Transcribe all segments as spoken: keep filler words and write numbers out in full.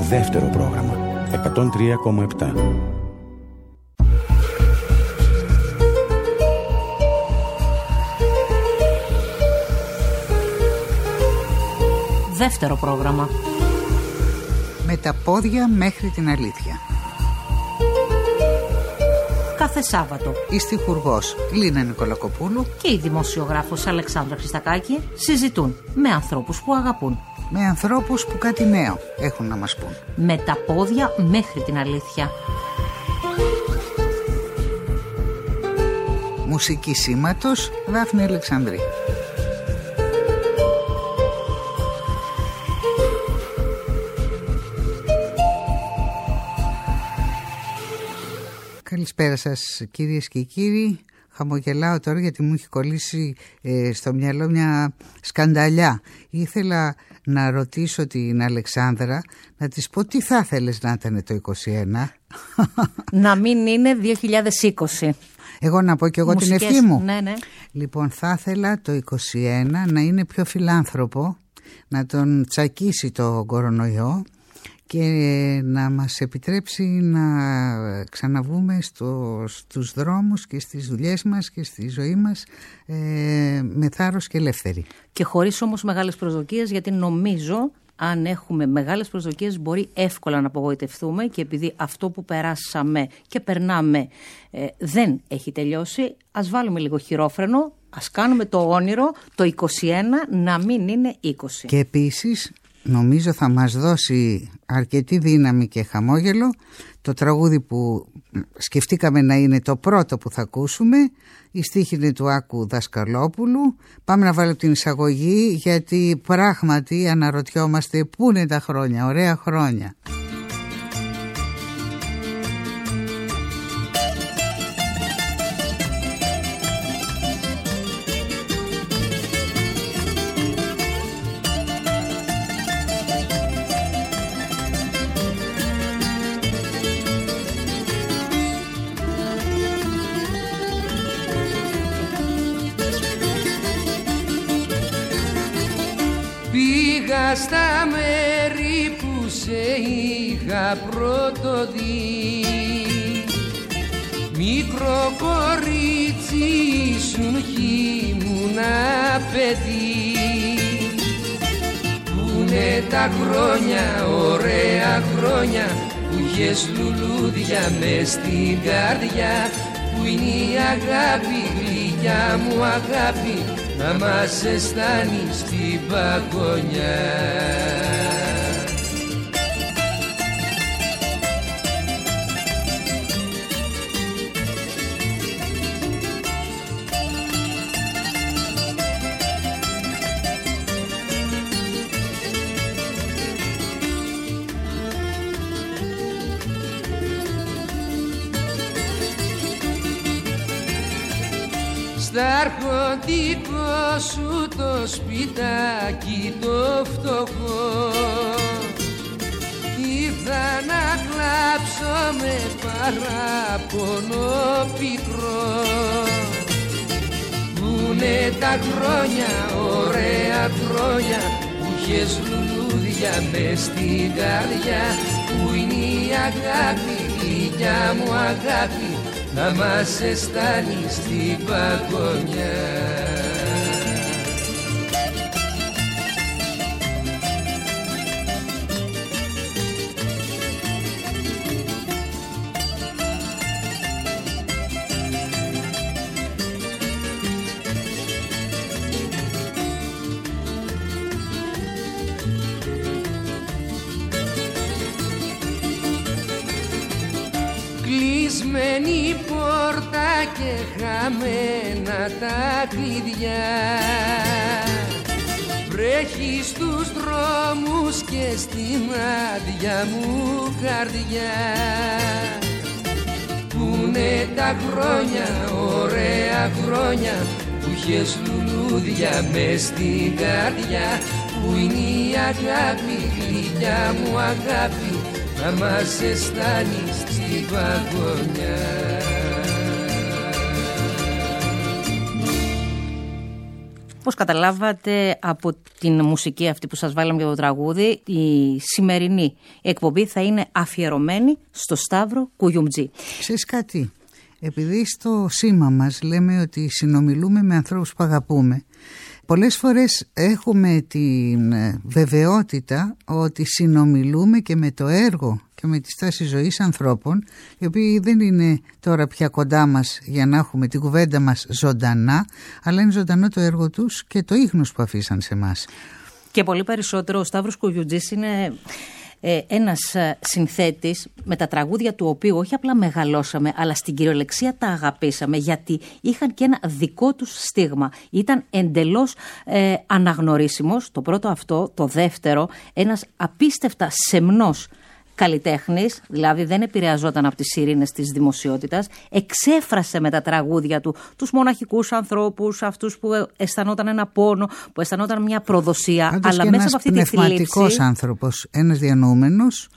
Δεύτερο πρόγραμμα εκατόν τρία κόμμα επτά. Δεύτερο πρόγραμμα. Με τα πόδια μέχρι την αλήθεια. Κάθε Σάββατο Η στιχουργός Λίνα Νικολακοπούλου και η δημοσιογράφος Αλεξάνδρα Χριστακάκη συζητούν με ανθρώπους που αγαπούν. Με ανθρώπους που κάτι νέο έχουν να μας πούν. Με τα πόδια μέχρι την αλήθεια. Μουσική σήματος Δάφνη Αλεξανδρή. Καλησπέρα σας κυρίες και κύριοι. Χαμογελάω τώρα γιατί μου έχει κολλήσει ε, στο μυαλό μια σκανταλιά. Ήθελα να ρωτήσω την Αλεξάνδρα, να της πω τι θα θέλεις να ήταν το είκοσι ένα. Να μην είναι δύο χιλιάδες είκοσι. Εγώ να πω και εγώ Μουσικές, την ευχή μου. Ναι, ναι. Λοιπόν, θα ήθελα το είκοσι ένα να είναι πιο φιλάνθρωπο, να τον τσακίσει το κορονοϊό και να μας επιτρέψει να ξαναβούμε στο, στους δρόμους και στις δουλειές μας και στη ζωή μας ε, με θάρρος και ελεύθερη. Και χωρίς όμως μεγάλες προσδοκίες, γιατί νομίζω αν έχουμε μεγάλες προσδοκίες μπορεί εύκολα να απογοητευτούμε, και επειδή αυτό που περάσαμε και περνάμε ε, δεν έχει τελειώσει, ας βάλουμε λίγο χειρόφρενο, ας κάνουμε το όνειρο το είκοσι ένα να μην είναι είκοσι. Και επίσης νομίζω θα μας δώσει αρκετή δύναμη και χαμόγελο το τραγούδι που σκεφτήκαμε να είναι το πρώτο που θα ακούσουμε. Η στίχη είναι του Άκου Δασκαλόπουλου. Πάμε να βάλω την εισαγωγή, γιατί πράγματι αναρωτιόμαστε πού είναι τα χρόνια, ωραία χρόνια. Πήγα στα μέρη που σε είχα πρώτο δει, μικρό κορίτσι ήσουν κι ήμουνα παιδί. Πούνε τα χρόνια, ωραία χρόνια, που είχες λουλούδια μες στην καρδιά, που είναι η αγάπη, γλυκιά μου αγάπη, να μας αισθάνει στην παγωνιά. Στα αρχοντικό σου το σπιτάκι το φτωχό, ήρθα να κλάψω με παράπονο πικρό. Πούνε τα χρόνια, ωραία χρόνια, που είχες λουλούδια μες στην καρδιά, που είναι η αγάπη, γλυκιά μου αγάπη, να μας αισθάνει στην παγωνιά. Κλεισμένη πόρτα και χαμένα τα κλειδιά, βρέχει στους δρόμους και στην άδεια μου καρδιά. Πούνε τα χρόνια, ωραία χρόνια, που είχες λουλούδια μες στην καρδιά, που είναι η αγάπη, γλυκιά μου αγάπη, να μας αισθάνει στην παγωνιά. Όπως καταλάβατε από την μουσική αυτή που σας βάλαμε για το τραγούδι, η σημερινή εκπομπή θα είναι αφιερωμένη στο Σταύρο Κουγιουμτζή. Ξέρεις κάτι, επειδή στο σήμα μας λέμε ότι συνομιλούμε με ανθρώπους που αγαπούμε, πολλές φορές έχουμε την βεβαιότητα ότι συνομιλούμε και με το έργο και με τη στάση ζωής ανθρώπων, οι οποίοι δεν είναι τώρα πια κοντά μας για να έχουμε την κουβέντα μας ζωντανά, αλλά είναι ζωντανό το έργο τους και το ίχνος που αφήσαν σε εμάς. Και πολύ περισσότερο ο Σταύρος Κουγιουμτζής είναι ε, ένας συνθέτης με τα τραγούδια του οποίου όχι απλά μεγαλώσαμε, αλλά στην κυριολεξία τα αγαπήσαμε, γιατί είχαν και ένα δικό τους στίγμα. Ήταν εντελώς ε, αναγνωρίσιμος, το πρώτο αυτό. Το δεύτερο, ένας απίστευτα σεμνός καλλιτέχνης, δηλαδή δεν επηρεαζόταν από τις ειρήνες της δημοσιότητας, εξέφρασε με τα τραγούδια του τους μοναχικούς ανθρώπους, αυτούς που αισθανόταν ένα πόνο, που αισθανόταν μια προδοσία, πάντως αλλά και μέσα ένας από αυτή τη θλίψη. πνευματικός άνθρωπος, ένας διανοούμενος.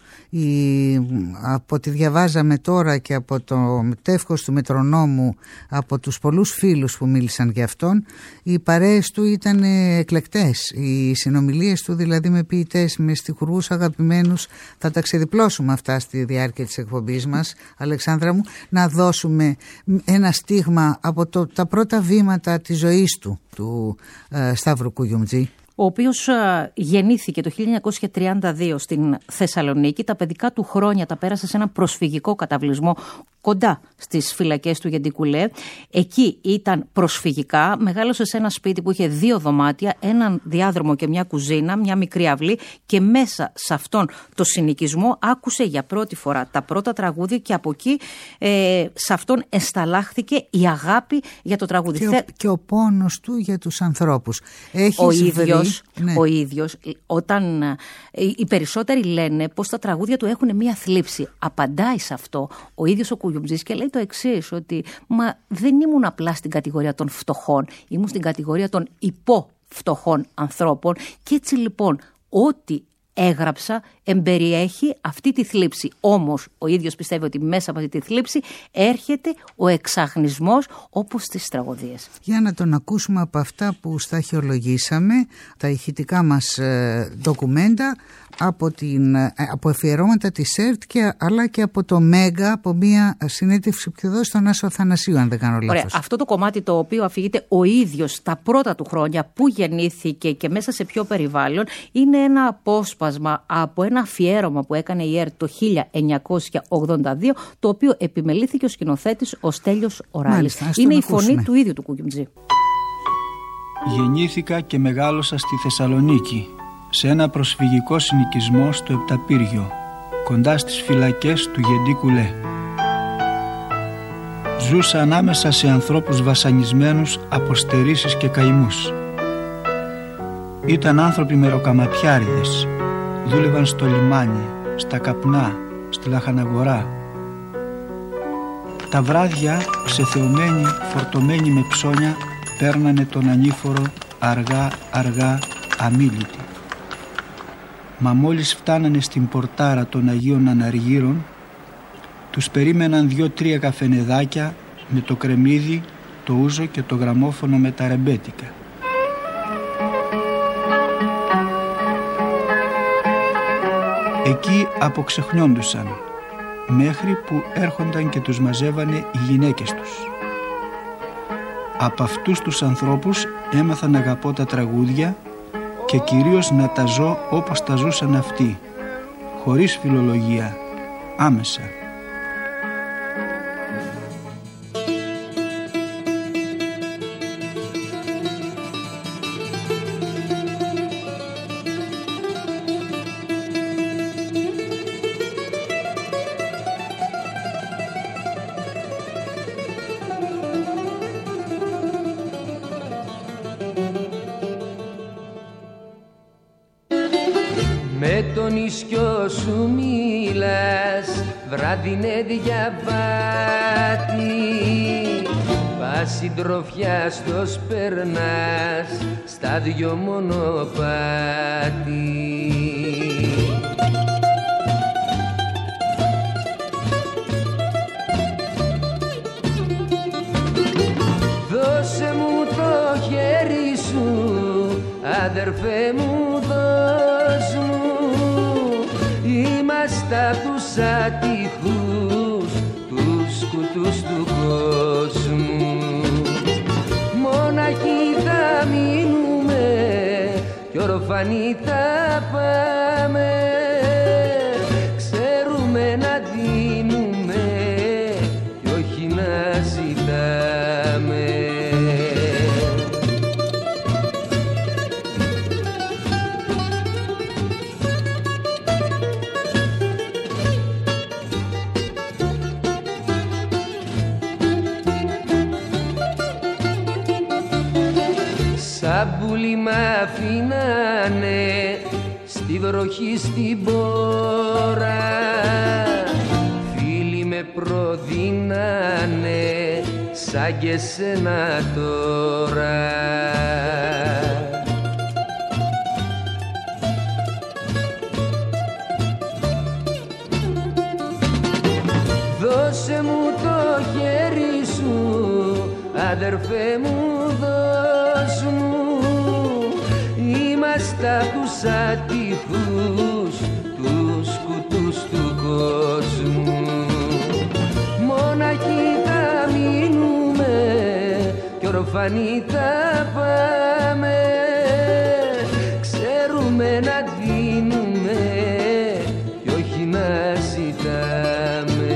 Η, από ό,τι διαβάζαμε τώρα και από το τεύχος του Μετρονόμου, από τους πολλούς φίλους που μίλησαν για αυτόν, οι παρέες του ήταν εκλεκτές. Οι συνομιλίες του δηλαδή με ποιητές, με στιχουργούς αγαπημένους, θα τα ξεδιπλώσουμε αυτά στη διάρκεια της εκπομπής μας, Αλεξάνδρα μου, να δώσουμε ένα στίγμα από το, τα πρώτα βήματα της ζωής του, του ε, Σταύρου Κουγιουμτζή, ο οποίος γεννήθηκε το χίλια εννιακόσια τριάντα δύο στην Θεσσαλονίκη. Τα παιδικά του χρόνια τα πέρασε σε ένα προσφυγικό καταβλισμό κοντά στις φυλακές του Γεντικουλέ. Εκεί ήταν προσφυγικά, μεγάλωσε σε ένα σπίτι που είχε δύο δωμάτια, έναν διάδρομο και μια κουζίνα, μια μικρή αυλή, και μέσα σε αυτόν το συνοικισμό άκουσε για πρώτη φορά τα πρώτα τραγούδια και από εκεί ε, σε αυτόν εσταλάχθηκε η αγάπη για το τραγούδι. Και, ο, και ο πόνος του για τους ανθρώπους. Έχει ο συμφερεί, ίδιος, ναι. ο ίδιος, όταν οι περισσότεροι λένε πως τα τραγούδια του έχουν μία θλίψη, απαντάει σε αυτό ο ίδιος ο Κουγιουμτζής και λέει το εξής, ότι μα δεν ήμουν απλά στην κατηγορία των φτωχών, ήμουν στην κατηγορία των υποφτωχών ανθρώπων, και έτσι λοιπόν ό,τι έγραψα εμπεριέχει αυτή τη θλίψη. Όμως ο ίδιος πιστεύει ότι μέσα από αυτή τη θλίψη έρχεται ο εξαγνισμός, όπως στις τραγωδίες. Για να τον ακούσουμε από αυτά που σταχυολογήσαμε, τα ηχητικά μας ε, ντοκουμέντα, από, την, ε, από αφιερώματα της ΕΡΤ, και, αλλά και από το Μέγκα, από μια συνέντευξη που δώσει στον Άσο Αθανασίου, αν δεν κάνω λάθος. Ωραία, αυτό το κομμάτι το οποίο αφηγείται ο ίδιος τα πρώτα του χρόνια, που γεννήθηκε και μέσα σε ποιο περιβάλλον, είναι ένα απόσπασμα από ένα αφιέρωμα που έκανε η ΕΡΤ το χίλια εννιακόσια ογδόντα δύο, το οποίο επιμελήθηκε ο σκηνοθέτης ο Στέλιος Οράλης. Μάλιστα, είναι η ακούσουμε. φωνή του ίδιου του Κουγιουμτζή. Γεννήθηκα και μεγάλωσα στη Θεσσαλονίκη, σε ένα προσφυγικό συνοικισμό στο Επταπύργιο, κοντά στις φυλακές του Γεντικουλέ. Ζούσα ανάμεσα σε ανθρώπους βασανισμένους από στερήσεις και καημούς. Ήταν άνθρωποι μεροκαματιάριδες, δούλευαν στο λιμάνι, στα καπνά, στη λαχαναγορά. Τα βράδια, ξεθεωμένοι, φορτωμένοι με ψώνια, παίρνανε τον ανήφορο αργά αργά αμίλητοι. Μα μόλις φτάνανε στην πορτάρα των Αγίων Αναργύρων, τους περίμεναν δυο-τρία καφενεδάκια με το κρεμμύδι, το ούζο και το γραμμόφωνο με τα ρεμπέτικα. Εκεί αποξεχνιόντουσαν, μέχρι που έρχονταν και τους μαζεύανε οι γυναίκες τους. Από αυτούς τους ανθρώπους έμαθα να αγαπώ τα τραγούδια και κυρίως να τα ζω όπως τα ζούσαν αυτοί, χωρίς φιλολογία, άμεσα. Με τον ίσκιο σου μίλας, βράδινε διαβάτη, πας συντροφιά στο σπερνάς, στα δυο μονοπάτι. Δώσε μου το χέρι σου Αδερφέ μου δώσ' μου, είμαστε απ' τους ατυχούς, τους κουτούς του κόσμου. Μοναχοί θα μείνουμε κι ορφανοί θα πάμε, ξέρουμε να δίνουμε κι όχι να ζητάμε. Σαν πουλί μ' αφήνανε στη βροχή στην πόρα, φίλοι με προδίνανε σαν και σένα τώρα. Δώσε μου το χέρι σου, αδερφέ μου δώσ' μου, είμαστε απ' τους ατυχούς, τους κουτούς του κόσμου. Μοναχοί θα μείνουμε κι ορφανοί θα πάμε, ξέρουμε να δίνουμε κι όχι να ζητάμε.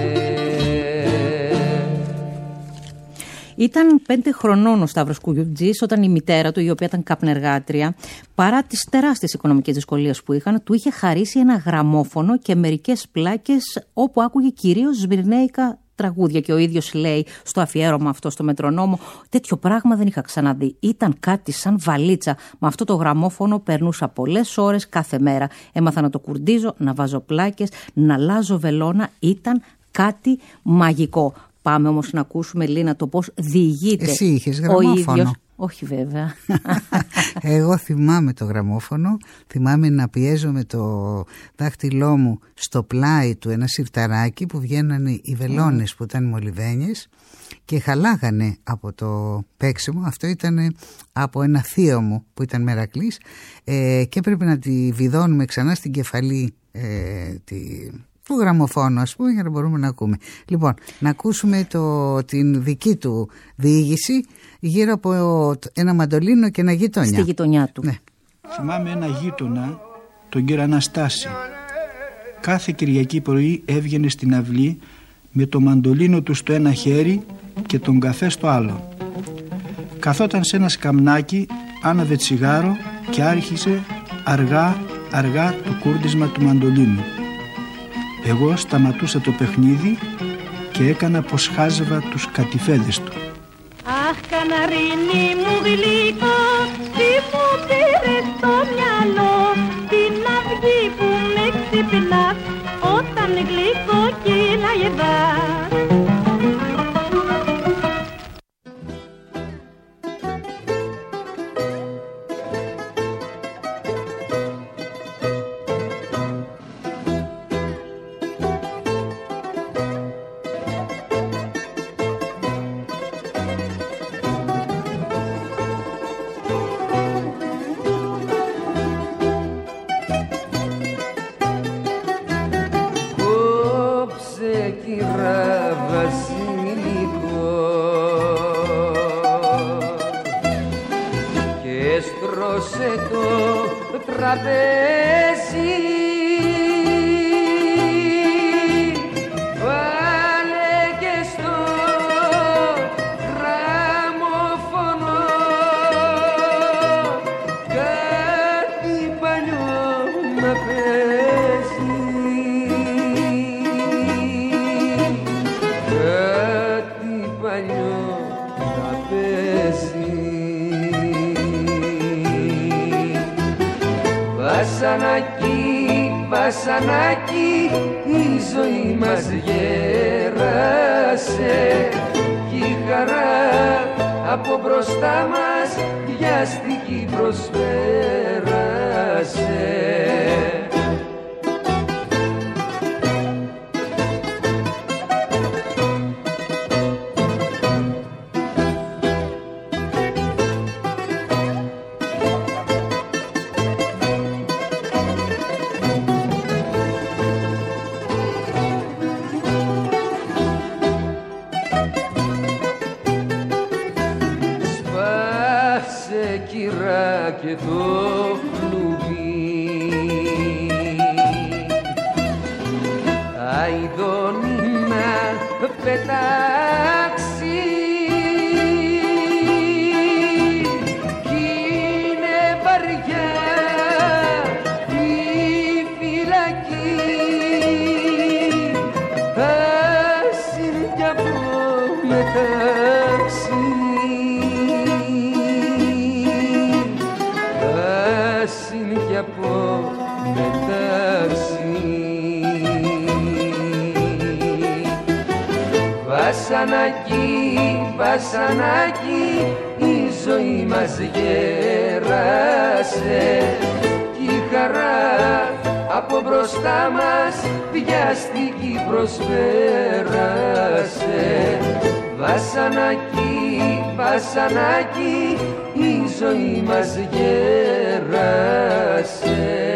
Ήταν πέντε χρονών ο Σταύρος Κουγιουτζής όταν η μητέρα του, η οποία ήταν καπνεργάτρια, παρά τις τεράστιες οικονομικές δυσκολίες που είχαν, του είχε χαρίσει ένα γραμμόφωνο και μερικές πλάκες όπου άκουγε κυρίως σμυρνέικα τραγούδια. Και ο ίδιος λέει στο αφιέρωμα αυτό στο Μετρονόμο: τέτοιο πράγμα δεν είχα ξαναδεί. Ήταν κάτι σαν βαλίτσα. Με αυτό το γραμμόφωνο περνούσα πολλές ώρες κάθε μέρα. Έμαθα να το κουρντίζω, να βάζω πλάκες, να αλλάζω βελόνα. Ήταν κάτι μαγικό. Πάμε όμως να ακούσουμε, Λίνα, το πώς διηγείται. Εσύ είχες ο γραμμόφωνο? ίδιος. Όχι βέβαια. Εγώ θυμάμαι το γραμμόφωνο, θυμάμαι να πιέζω με το δάχτυλό μου στο πλάι του ένα σιρταράκι που βγαίνανε οι βελόνες mm. που ήταν μολυβένιες και χαλάγανε από το παίξιμο. Αυτό ήταν από ένα θείο μου που ήταν μερακλής ε, και έπρεπε να τη βιδώνουμε ξανά στην κεφαλή ε, τη... του γραμμοφώνου, ας πούμε, για να μπορούμε να ακούμε. Λοιπόν, να ακούσουμε το, την δική του διήγηση γύρω από ένα μαντολίνο και ένα γειτονιά. Στη γειτονιά του. Ναι. Θυμάμαι ένα γείτονα, τον κύριο Αναστάση. Κάθε Κυριακή πρωί έβγαινε στην αυλή με το μαντολίνο του στο ένα χέρι και τον καφέ στο άλλο. Καθόταν σε ένα σκαμνάκι, άναβε τσιγάρο και άρχισε αργά αργά το κούρδισμα του μαντολίνου. Εγώ σταματούσα το παιχνίδι και έκανα πως χάζευα τους κατηφέδες του. Αχ, καναρίνι μου γλυκό, τι μου πήρες στο μυαλό, την αυγή που με ξυπνάς όταν γλυκό κυλαγεδάς. Βασανάκι, βασανάκι, η ζωή μας γέρασε κι η χαρά από μπροστά μας βιαστική προσπέρασε. πω μεταξύ. Βασανάκι, βασανάκι, η ζωή μας γέρασε κι η χαρά από μπροστά μας βιαστική προσπέρασε. Βασανάκι, βασανάκι, η ζωή μας γέρασε.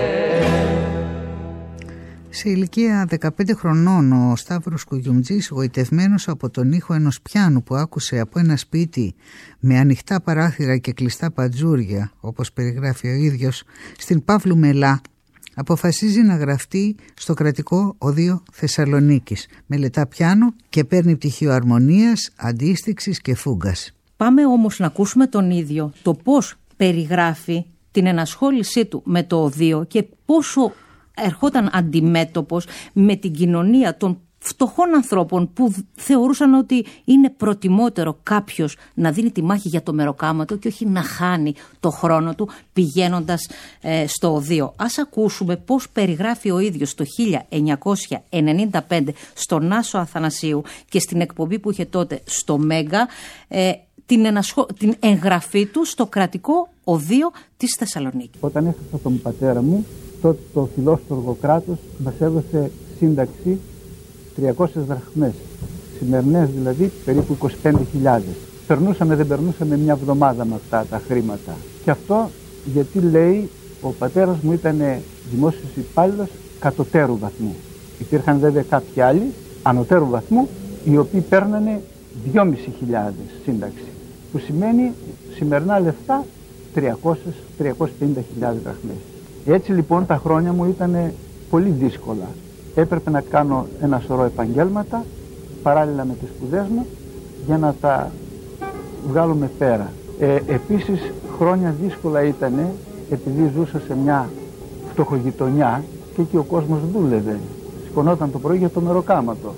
Σε ηλικία δεκαπέντε χρονών ο Σταύρος Κουγιουμτζής, γοητευμένος από τον ήχο ενός πιάνου που άκουσε από ένα σπίτι με ανοιχτά παράθυρα και κλειστά παντζούρια, όπως περιγράφει ο ίδιος, στην Παύλου Μελά, αποφασίζει να γραφτεί στο Κρατικό Οδείο Θεσσαλονίκης. Μελετά πιάνο και παίρνει πτυχίο αρμονίας, αντίστοιξης και φούγκας. Πάμε όμως να ακούσουμε τον ίδιο το πώς περιγράφει την ενασχόλησή του με το οδείο και πόσο ερχόταν αντιμέτωπος με την κοινωνία των φτωχών ανθρώπων που θεωρούσαν ότι είναι προτιμότερο κάποιος να δίνει τη μάχη για το μεροκάματο και όχι να χάνει το χρόνο του πηγαίνοντας ε, στο οδείο. Ας ακούσουμε πώς περιγράφει ο ίδιος το χίλια εννιακόσια ενενήντα πέντε στον Άσο Αθανασίου και στην εκπομπή που είχε τότε στο Μέγκα ε, την, ενασχο... την εγγραφή του στο Κρατικό Οδείο της Θεσσαλονίκης. Όταν έχασα τον πατέρα μου, τότε το φιλόστοργο κράτος μας έδωσε σύνταξη τριακόσιες δραχμές, σημερινές δηλαδή περίπου είκοσι πέντε χιλιάδες. Περνούσαμε, δεν περνούσαμε μια εβδομάδα με αυτά τα χρήματα. Και αυτό γιατί λέει ο πατέρας μου ήταν δημόσιος υπάλληλος κατωτέρου βαθμού. Υπήρχαν βέβαια κάποιοι άλλοι ανωτέρου βαθμού οι οποίοι παίρνανε δυόμισι χιλιάδες σύνταξη, που σημαίνει σημερινά λεφτά τριακόσιες με τριακόσιες πενήντα χιλιάδες δραχμές. Έτσι λοιπόν τα χρόνια μου ήταν πολύ δύσκολα. Έπρεπε να κάνω ένα σωρό επαγγέλματα παράλληλα με τις σπουδές μου για να τα βγάλουμε πέρα. Ε, επίσης χρόνια δύσκολα ήταν επειδή ζούσα σε μια φτωχογειτονιά και εκεί ο κόσμος δούλευε. Σηκωνόταν το πρωί για το μεροκάματο.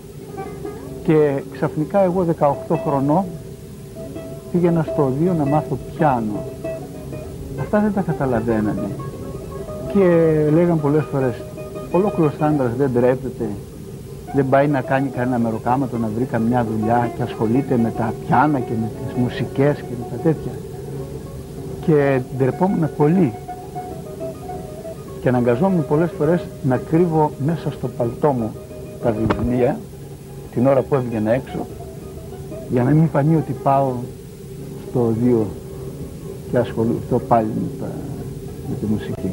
Και ξαφνικά εγώ δεκαοκτώ χρονών πήγαινα στο οδείο να μάθω πιάνο. Αυτά δεν τα καταλαβαίνανε. Και λέγαν πολλές φορές, ολόκληρος άντρας δεν ντρέπεται, δεν πάει να κάνει κανένα μεροκάματο, να βρει καμιά δουλειά και ασχολείται με τα πιάνα και με τις μουσικές και με τα τέτοια. Και ντρεπόμουν πολύ και αναγκαζόμουν πολλές φορές να κρύβω μέσα στο παλτό μου τα βιβλία την ώρα που έβγαινα έξω, για να μην φανεί ότι πάω στο οδείο και ασχοληθώ πάλι με, τα, με τη μουσική.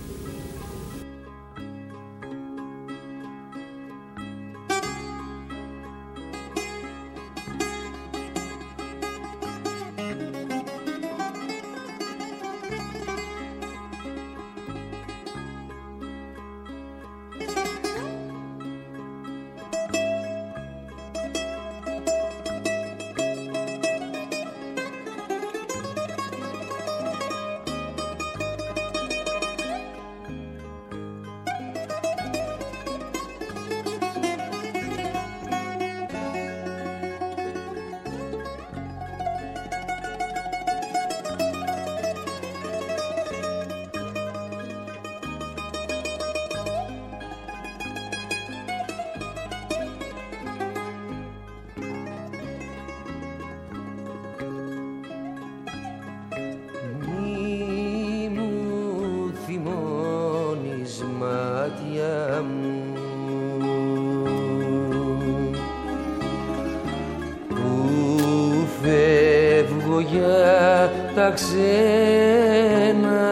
Τα ξένα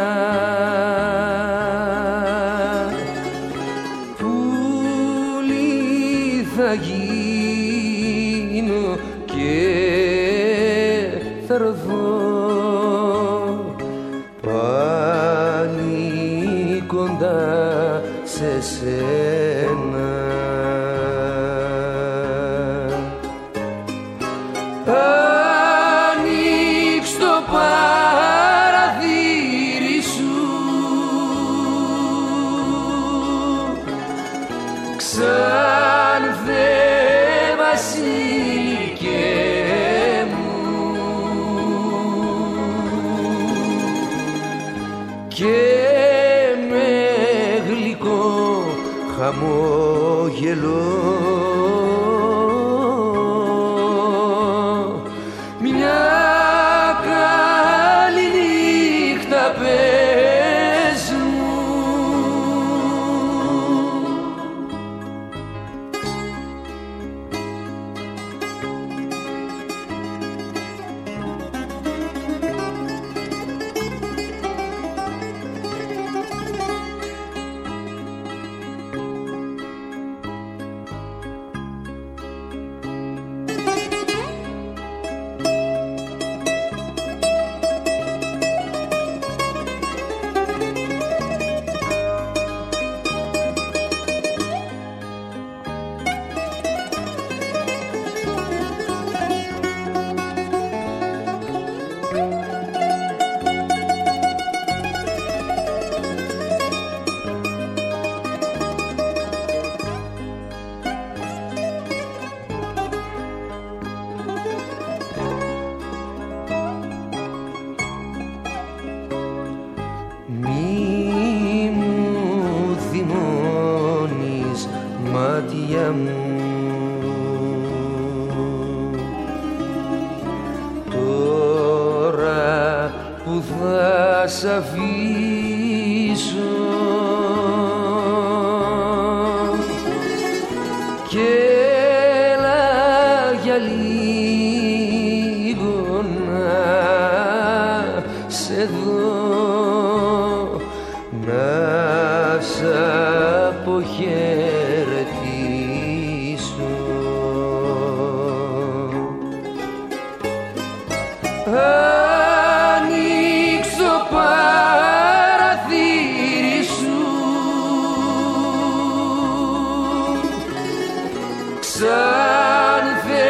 πουλί θα γίνω και θα ρθώ πάλι κοντά σε σένα. Και χαμόγελο. Μια καλή νύχτα πες μου. Τώρα που θα σ' αφήσω και έλα για λίγο να σε δω, να σ' αποχαιρετήσω. Ανοίξω παραθύρι σου, Ξάνθε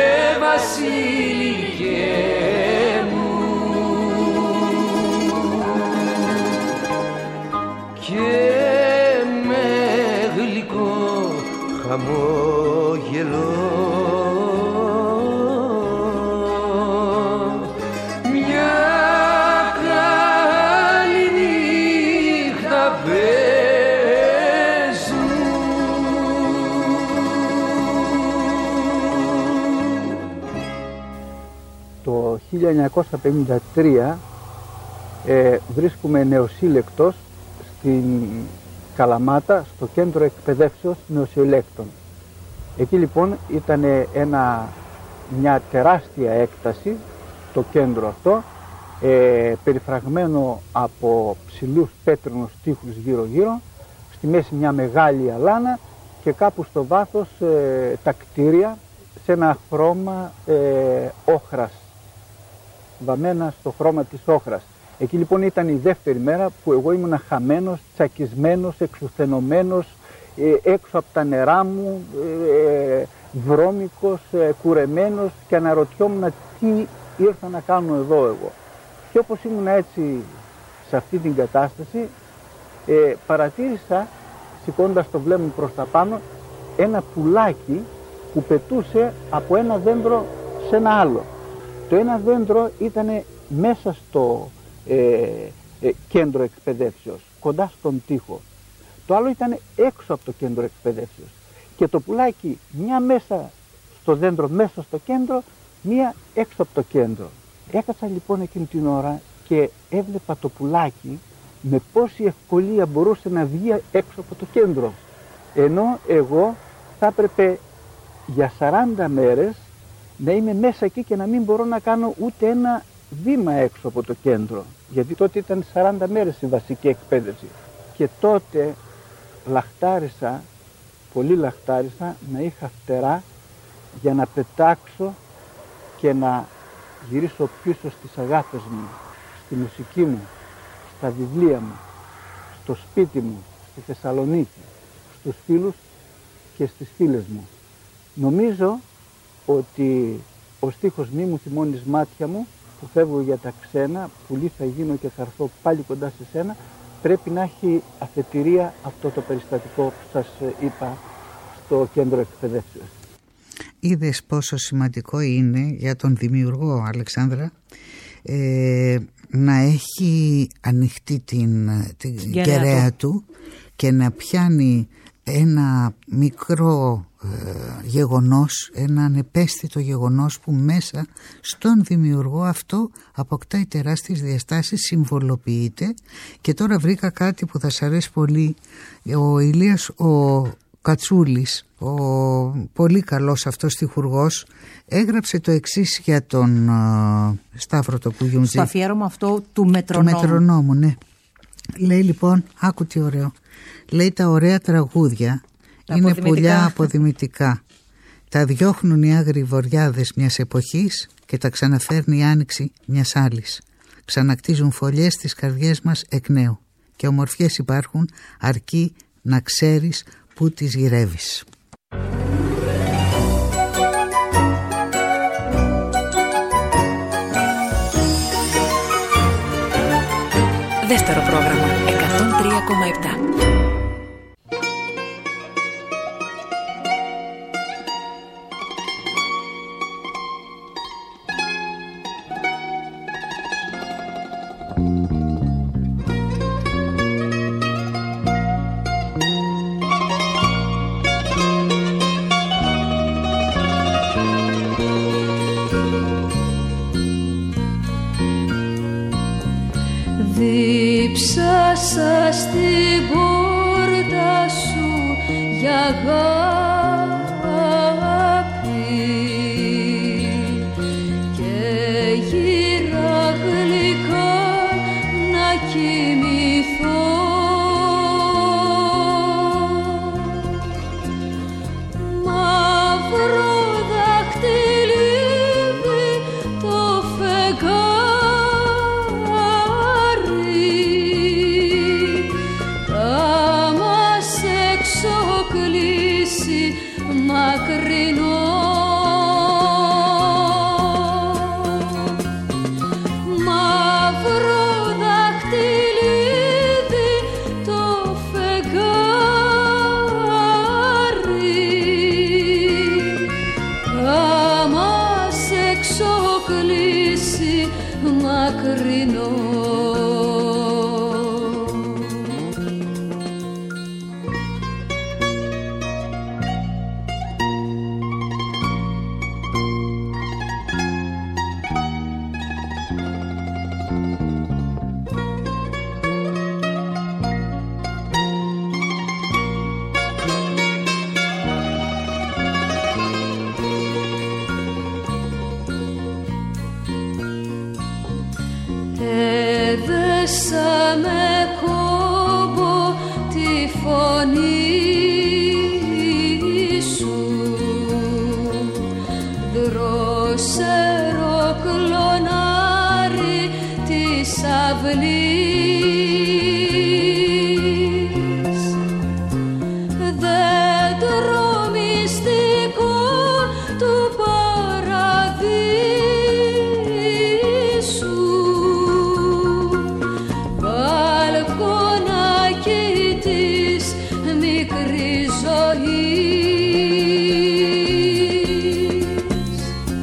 βασίλικε μου, και με γλυκό χαμόγελο το χίλια εννιακόσια πενήντα τρία ε, βρίσκουμε νεοσύλλεκτος στην Καλαμάτα, στο κέντρο εκπαιδεύσεως νεοσυλλέκτων. Εκεί λοιπόν ήταν ένα, μια τεράστια έκταση, το κέντρο αυτό, ε, περιφραγμένο από ψηλούς πέτρινους τοίχους γύρω γύρω, στη μέση μια μεγάλη αλάνα και κάπου στο βάθος ε, τα κτίρια σε ένα χρώμα ε, όχρας, βαμμένα στο χρώμα της όχρας. Εκεί λοιπόν ήταν η δεύτερη μέρα που εγώ ήμουν χαμένος, τσακισμένος, εξουθενωμένος, ε, έξω από τα νερά μου, ε, βρώμικος, ε, κουρεμένος, και αναρωτιόμουν τι ήρθα να κάνω εδώ εγώ. Και όπως ήμουν έτσι σε αυτή την κατάσταση, ε, παρατήρησα, σηκώντας το βλέμμα προς τα πάνω, ένα πουλάκι που πετούσε από ένα δέντρο σε ένα άλλο. Το ένα δέντρο ήταν μέσα στο ε, ε, κέντρο εκπαιδεύσεως, κοντά στον τοίχο. Το άλλο ήταν έξω από το κέντρο εκπαιδεύσεως. Και το πουλάκι μια μέσα στο δέντρο, μέσα στο κέντρο, μία έξω από το κέντρο. Έκατσα λοιπόν εκείνη την ώρα και έβλεπα το πουλάκι με πόση ευκολία μπορούσε να βγει έξω από το κέντρο. Ενώ εγώ θα έπρεπε για σαράντα μέρες να είμαι μέσα εκεί και να μην μπορώ να κάνω ούτε ένα βήμα έξω από το κέντρο. Γιατί τότε ήταν σαράντα μέρες η βασική εκπαίδευση. Και τότε λαχτάρισα, πολύ λαχτάρισα, να είχα φτερά για να πετάξω και να γυρίσω πίσω στις αγάπες μου, στη μουσική μου, στα βιβλία μου, στο σπίτι μου, στη Θεσσαλονίκη, στους φίλους και στις φίλες μου. Νομίζω ότι ο στίχος «Μη μου θυμώνεις μάτια μου», που φεύγω για τα ξένα, πουλί θα γίνω και θα έρθω πάλι κοντά σε σένα, πρέπει να έχει αφετηρία αυτό το περιστατικό που σας είπα στο κέντρο εκπαιδεύσεως. Είδες πόσο σημαντικό είναι για τον δημιουργό, Αλεξάνδρα, ε, να έχει ανοιχτή την, την κεραία του και να πιάνει ένα μικρό ε, γεγονός, ένα ανεπαίσθητο γεγονός που μέσα στον δημιουργό αυτό αποκτάει τεράστιες διαστάσεις, συμβολοποιείται. Και τώρα βρήκα κάτι που θα σας αρέσει πολύ. Ο Ηλίας ο Κατσούλης, ο πολύ καλός αυτός στιχουργός, έγραψε το εξής για τον uh, Σταύρο το Κουγιουντζή. Στο αφιέρωμα αυτό του μετρονόμου. Του μετρονόμου, ναι. Λέει λοιπόν, άκου τι ωραίο. Λέει τα ωραία τραγούδια τα είναι πουλιά αποδημητικά. Τα διώχνουν οι άγριοι βοριάδες μιας εποχής και τα ξαναφέρνει η άνοιξη μιας άλλης. Ξανακτίζουν φωλιές στις καρδιές μας εκ νέου. Και ομορφιές υπάρχουν αρκεί να ξέρεις που τις γυρεύεις. Δεύτερο πρόγραμμα εκατόν τρία κόμμα επτά. Δίψασα στην πόρτα σου για αγάπη και γύρα γλυκά να κοιμηθώ. Μαύρο δαχτυλίδι το φεγγάρι μακρινό. Μαύρο δαχτυλίδι το φεγγάρι θα μας εξοκλήσει μακρινό. Έδεσα με κόμπο τη φωνή σου, δρόσερο κλονάρι της αυλής, δέντρο μυστικό του παραδείσου, μπαλκονάκι της μικρής ζωής,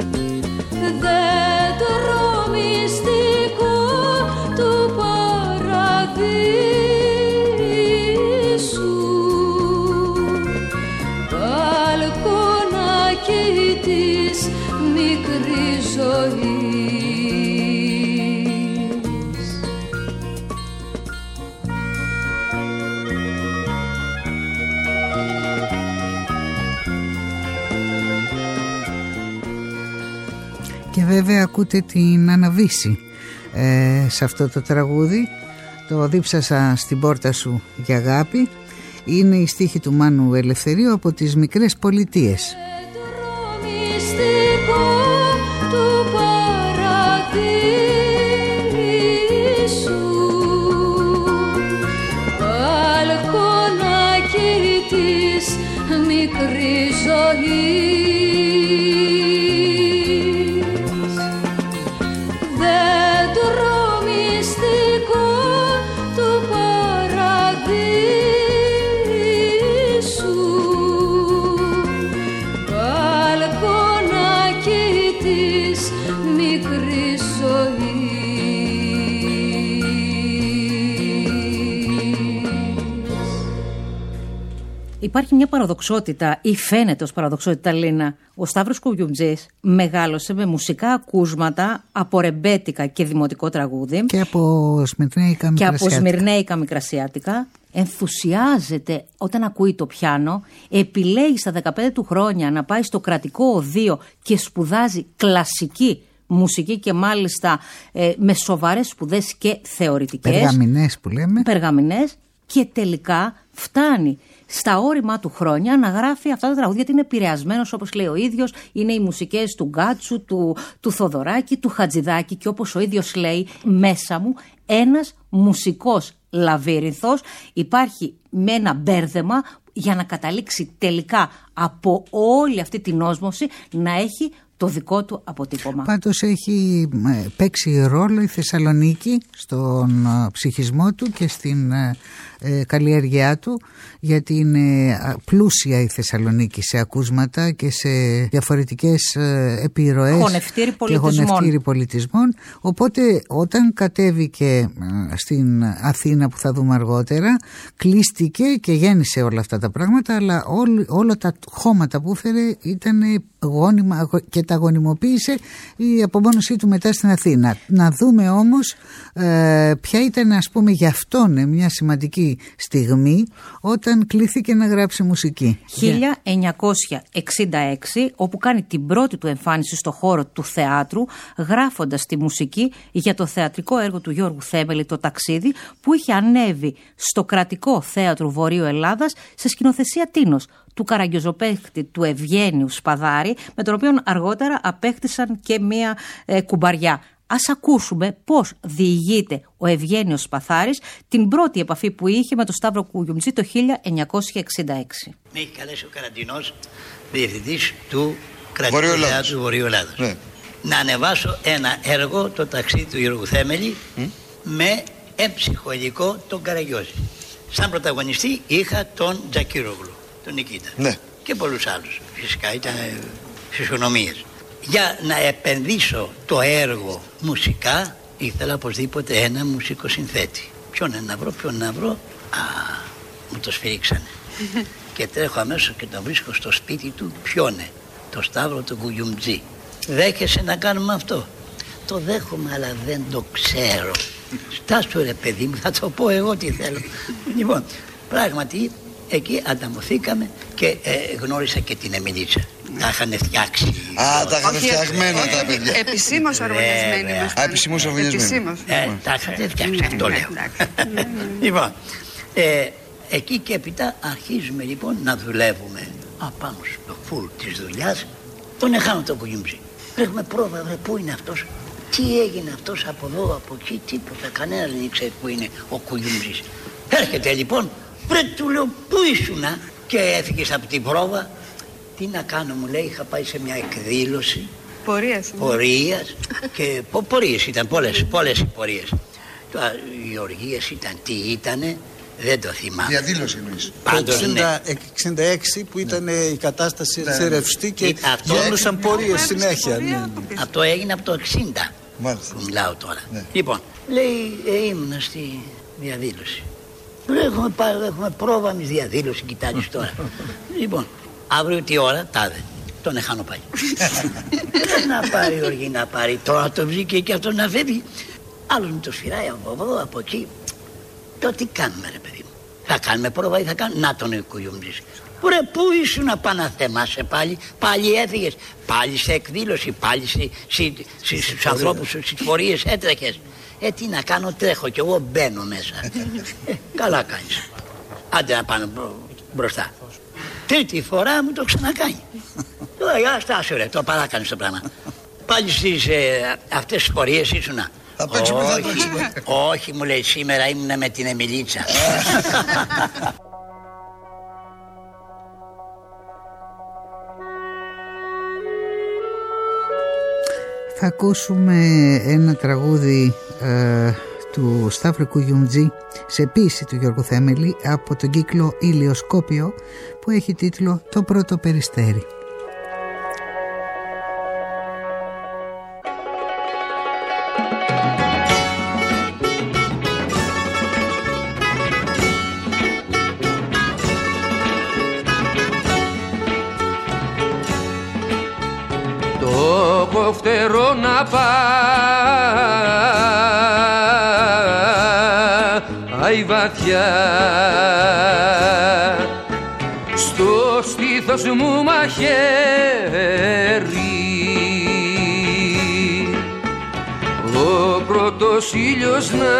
δέντρο μυστικό του παραδείσου, μπαλκονάκι της μικρής ζωής. Και βέβαια ακούτε την Αναβίση ε, σε αυτό το τραγούδι. Το δίψασα στην πόρτα σου για αγάπη. Είναι η στίχη του Μάνου Ελευθερίου από τις Μικρές Πολιτείες. Του παραδείσου, μπαλκονάκι της μικρής ζωής, δέντρο μυστικό του παραδείσου, μπαλκονάκι της μικρής ζωής. Υπάρχει μια παραδοξότητα, ή φαίνεται ως παραδοξότητα, Λίνα. Ο Σταύρος Κουγιουμτζής μεγάλωσε με μουσικά ακούσματα από ρεμπέτικα και δημοτικό τραγούδι. Και από σμυρνέικα και μικρασιάτικα. από σμυρνέικα μικρασιάτικα. Ενθουσιάζεται όταν ακούει το πιάνο. Επιλέγει στα δεκαπέντε του χρόνια να πάει στο κρατικό οδείο και σπουδάζει κλασική μουσική και μάλιστα ε, με σοβαρές σπουδές και θεωρητικές. Περγαμηνές που λέμε. Περγαμηνές. Και τελικά φτάνει στα όριμά του χρόνια να γράφει αυτά τα τραγούδια, γιατί είναι επηρεασμένος, όπως λέει ο ίδιος. Είναι οι μουσικές του Γκάτσου, του, του Θοδωράκη, του Χατζηδάκη, και όπως ο ίδιος λέει, μέσα μου ένας μουσικός λαβύρινθος υπάρχει με ένα μπέρδεμα για να καταλήξει τελικά από όλη αυτή την όσμωση να έχει το δικό του αποτύπωμα. Πάντως έχει παίξει ρόλο η Θεσσαλονίκη στον ψυχισμό του και στην ε, καλλιέργειά του, γιατί είναι πλούσια η Θεσσαλονίκη σε ακούσματα και σε διαφορετικές ε, επιρροές γονευτήρι και γονευτήρι πολιτισμών. Οπότε όταν κατέβηκε ε, στην Αθήνα, που θα δούμε αργότερα, κλείστηκε και γέννησε όλα αυτά τα πράγματα, αλλά όλ, όλα τα χώματα που έφερε ήταν γόνιμα και τα γονιμοποίησε η απομόνωσή του μετά στην Αθήνα. Να δούμε όμως ε, ποια ήταν, ας πούμε, για αυτόν μια σημαντική στιγμή όταν κλήθηκε να γράψει μουσική. χίλια εννιακόσια εξήντα έξι, όπου κάνει την πρώτη του εμφάνιση στο χώρο του θεάτρου, γράφοντας τη μουσική για το θεατρικό έργο του Γιώργου Θέμελη, το Ταξίδι, που είχε ανέβει στο Κρατικό Θέατρο Βορείου Ελλάδας σε σκηνοθεσία Τίνος, του καραγκιόζοπαίχτη του Ευγένιου Σπαδάρη, με τον οποίο αργότερα απέκτησαν και μία ε, κουμπαριά. Ας ακούσουμε πώς διηγείται ο Ευγένιος Σπαθάρης την πρώτη επαφή που είχε με τον Σταύρο Κουγιουμτζή το χίλια εννιακόσια εξήντα έξι. Με έχει καλέσει ο Καραντινός, διευθυντής του Κρατικού Θεάτρου του Βορείου Ελλάδος. Ναι. Να ανεβάσω ένα έργο, το Ταξίδι του Γιώργου Θέμελη, mm. με έμψυχο υλικό τον Καραγκιόζη. Σαν πρωταγωνιστή είχα τον Τζακίρογλου, τον Νικήτα. Ναι. Και πολλούς άλλους. Φυσικά ήταν φυσιογνωμίες. Για να επενδύσω το έργο μουσικά, ήθελα οπωσδήποτε ένα μουσικοσυνθέτη. Ποιον να βρω, ποιον να βρω. Α, μου το σφυρίξανε. Και τρέχω αμέσως και τον βρίσκω στο σπίτι του. Ποιόνε, το Σταύρο του Κουγιουμτζή. Δέχεσαι να κάνουμε αυτό? Το δέχομαι, αλλά δεν το ξέρω. Στάσου ρε παιδί μου, θα το πω εγώ τι θέλω. Λοιπόν, πράγματι εκεί ανταμωθήκαμε και ε, γνώρισα και την Εμιλίτσα. Τα είχαν φτιάξει. Α, τα είχαν φτιαγμένα τα παιδιά. Επισήμως οργανισμένοι. Α, επισήμως οργανισμένοι. Τα είχαν φτιάξει, αυτό λέω. Λοιπόν, εκεί και έπειτα αρχίζουμε λοιπόν να δουλεύουμε απάνω στο φουλ της δουλειάς. Τον εχάνω τον Κουγιουμτζή. Έχουμε πρόβα, βρε, πού είναι αυτός? Τι έγινε αυτός από εδώ, από εκεί, τίποτα. Κανένα δεν ήξερε πού είναι ο Κουγιουμτζής. Έρχεται λοιπόν, βρε, του λέω, πού ήσουνα? Και έφυγες από την πρόβα. Τι να κάνω, μου λέει, είχα πάει σε μια εκδήλωση πορείας, πορείας και πο, πορείες ήταν, πολλές, πολλές οι πορείες. Οι οργίες ήταν, τι ήτανε, δεν το θυμάμαι. Διαδήλωση εννοείς. Πάντως, το εξήντα έξι που ήταν ναι. η κατάσταση ναι. σε ρευστή και γίνονταν πορείες συνέχεια. Ναι. Αυτό έγινε από το εξήντα. Μάλιστα. Που μιλάω τώρα. Ναι. Λοιπόν, λέει, ε, ήμουνα στη διαδήλωση. Λέει, έχουμε, έχουμε πρόβα με διαδήλωση, κοιτάξτε τώρα. Λοιπόν, αύριο τι ώρα, τάδε. Τον εχάνω πάλι. Να πάρει οργή, να πάρει. Τώρα το βγήκε και αυτό να φεύγει. Άλλος μου το σφυράει από εδώ, από εκεί. Τώρα τι κάνουμε, ρε παιδί μου? Θα κάνουμε πρόβα ή θα κάνουμε? Να τον Κουγιουμτζής. Ρε, πού ήσουν να πά να θεμάσαι πάλι? Πάλι έφυγες. Πάλι σε εκδήλωση, πάλι στους ανθρώπους, στις πορείες έτρεχες. Ε, τι να κάνω, τρέχω κι εγώ μπαίνω μέσα. ε, καλά κάνεις. Άντε να πάνω μπροστά. Τρίτη φορά μου το ξανακάνει. Τώρα, στάσου ρε, το παράκανες το πράγμα. Πάλι στις ε, αυτές τις πορείες ήσουνα? Θα παίξουμε, όχι, θα παίξουμε. Όχι, μου λέει, σήμερα ήμουνα με την Εμιλίτσα. Θα ακούσουμε ένα τραγούδι ε, του Σταύρου Κουγιουμτζή σε ποίηση του Γιώργου Θέμελη από τον κύκλο Ηλιοσκόπιο, που έχει τίτλο «Το πρώτο περιστέρι». το φτερό να πάει βαθιά. Στο στήθος μου μαχαίρι ο πρώτος ήλιος να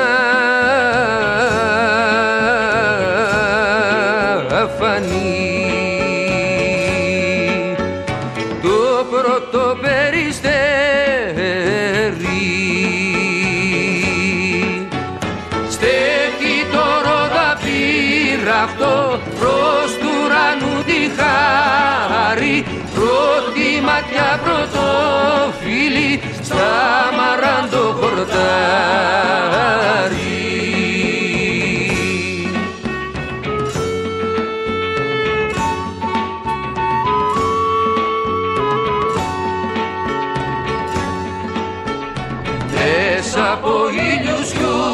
φανεί, το πρώτο περιστέρι στέκει το ρόδα πύραυτο προς του ουρανού τη χάρη, πρώτη ματιά πρώτο φίλι στα μαράντο χορτάρι. Μέσα από ήλιους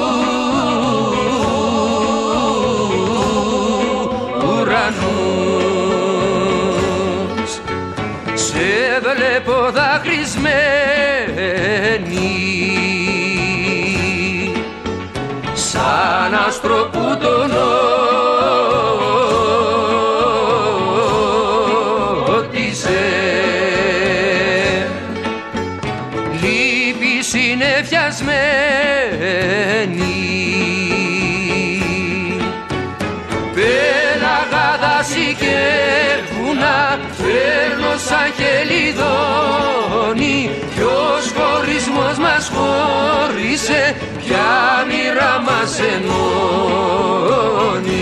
ουρανούς σε βλέπω δάκρυσμένη, σαν άστρο που τονώτισε. Λύπη συνεφιασμένη πέλαγα δάση και βουνά, φέρνω σαν χελιδόνι. Ποιος χωρισμός μας χώρισε, ποια μοίρα μας ενώνει.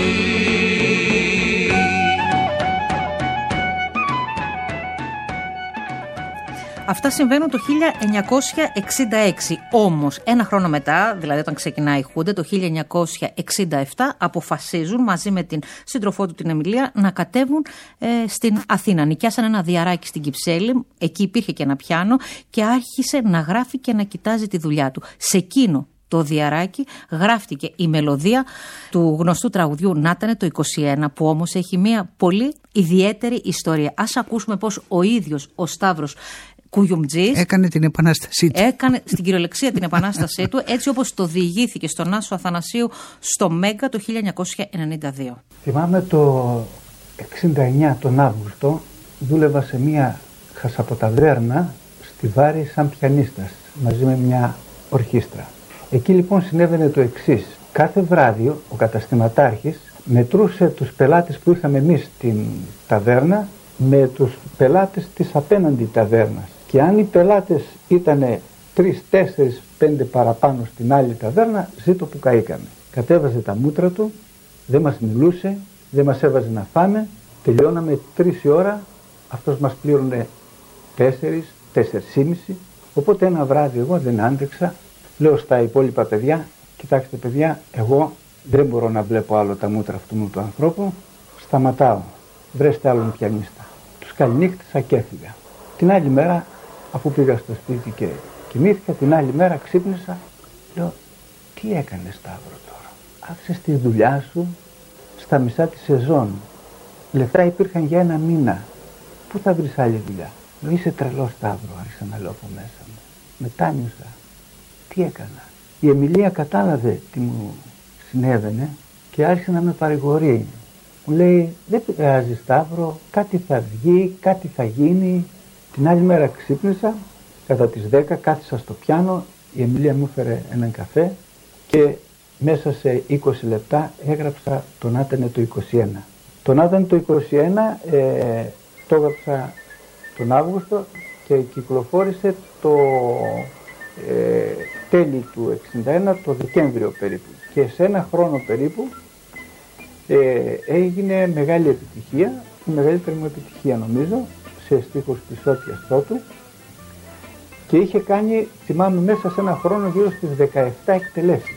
Αυτά συμβαίνουν το χίλια εννιακόσια εξήντα έξι. Όμως, ένα χρόνο μετά, δηλαδή όταν ξεκινάει η Χούντα, το χίλια εννιακόσια εξήντα επτά, αποφασίζουν μαζί με την σύντροφό του την Εμιλία να κατέβουν ε, στην Αθήνα. Νοικιάσαν ένα διαράκι στην Κυψέλη, εκεί υπήρχε και ένα πιάνο και άρχισε να γράφει και να κοιτάζει τη δουλειά του. Σε εκείνο το διαράκι γράφτηκε η μελωδία του γνωστού τραγουδιού «Νάτανε» το είκοσι ένα, που όμως έχει μια πολύ ιδιαίτερη ιστορία. Ας ακούσουμε πώς ο ίδιος ο Σταύρος Κουγιουμτζής έκανε την επανάστασή του. Έκανε στην κυριολεξία την επανάστασή του, έτσι όπως το διηγήθηκε στον Άσο Αθανασίου στο Μέγκα το χίλια εννιακόσια ενενήντα δύο. Θυμάμαι το εξήντα εννιά τον Αύγουστο δούλευα σε μια χασαποταβέρνα στη Βάρη σαν πιανίστας μαζί με μια ορχήστρα. Εκεί λοιπόν συνέβαινε το εξής. Κάθε βράδυ ο καταστηματάρχης μετρούσε τους πελάτες που είχαμε εμείς στην ταβέρνα με τους πελάτες της απέναντι ταβέρνας. Και αν οι πελάτες ήταν τρεις, τέσσερις, πέντε παραπάνω στην άλλη ταβέρνα, ζήτω που καήκαμε. Κατέβαζε τα μούτρα του, δεν μας μιλούσε, δεν μας έβαζε να φάμε, τελειώναμε τρεις η ώρα, αυτός μας πλήρωνε τέσσερις, τέσσερις ή μισή. Οπότε ένα βράδυ εγώ δεν άντεξα, λέω στα υπόλοιπα παιδιά, κοιτάξτε παιδιά, εγώ δεν μπορώ να βλέπω άλλο τα μούτρα αυτού μου του ανθρώπου, σταματάω, βρέστε άλλον πιανίστα. Τους καληνύχτησα και έφυγα. Την άλλη μέρα, αφού πήγα στο σπίτι και κοιμήθηκα, την άλλη μέρα ξύπνησα, λέω, τι έκανες Σταύρο τώρα, άφησες τη δουλειά σου στα μισά της σεζόν, λεφτά υπήρχαν για ένα μήνα, πού θα βρεις άλλη δουλειά? Λέω, είσαι τρελός Σταύρο, άρχισα να λέω από μέσα μου. Μετάνιωσα, τι έκανα? Η Εμιλία κατάλαβε τι μου συνέβαινε και άρχισε να με παρηγορεί. Μου λέει, δεν πειράζει Σταύρο, κάτι θα βγει, κάτι θα γίνει. Την άλλη μέρα ξύπνησα, κατά τις δέκα κάθισα στο πιάνο, η Εμιλία μου έφερε έναν καφέ και μέσα σε είκοσι λεπτά έγραψα το Νάτανε το είκοσι ένα. Το Νάτανε το είκοσι ένα ε, το έγραψα τον Αύγουστο και κυκλοφόρησε το ε, τέλη του εξήντα ένα, το Δεκέμβριο περίπου. Και σε ένα χρόνο περίπου ε, έγινε μεγάλη επιτυχία, η μεγαλύτερη μου επιτυχία νομίζω, σε στίχους της Σώτιας Τότου, και είχε κάνει, θυμάμαι, μέσα σε ένα χρόνο γύρω στις δεκαεπτά εκτελέσεις.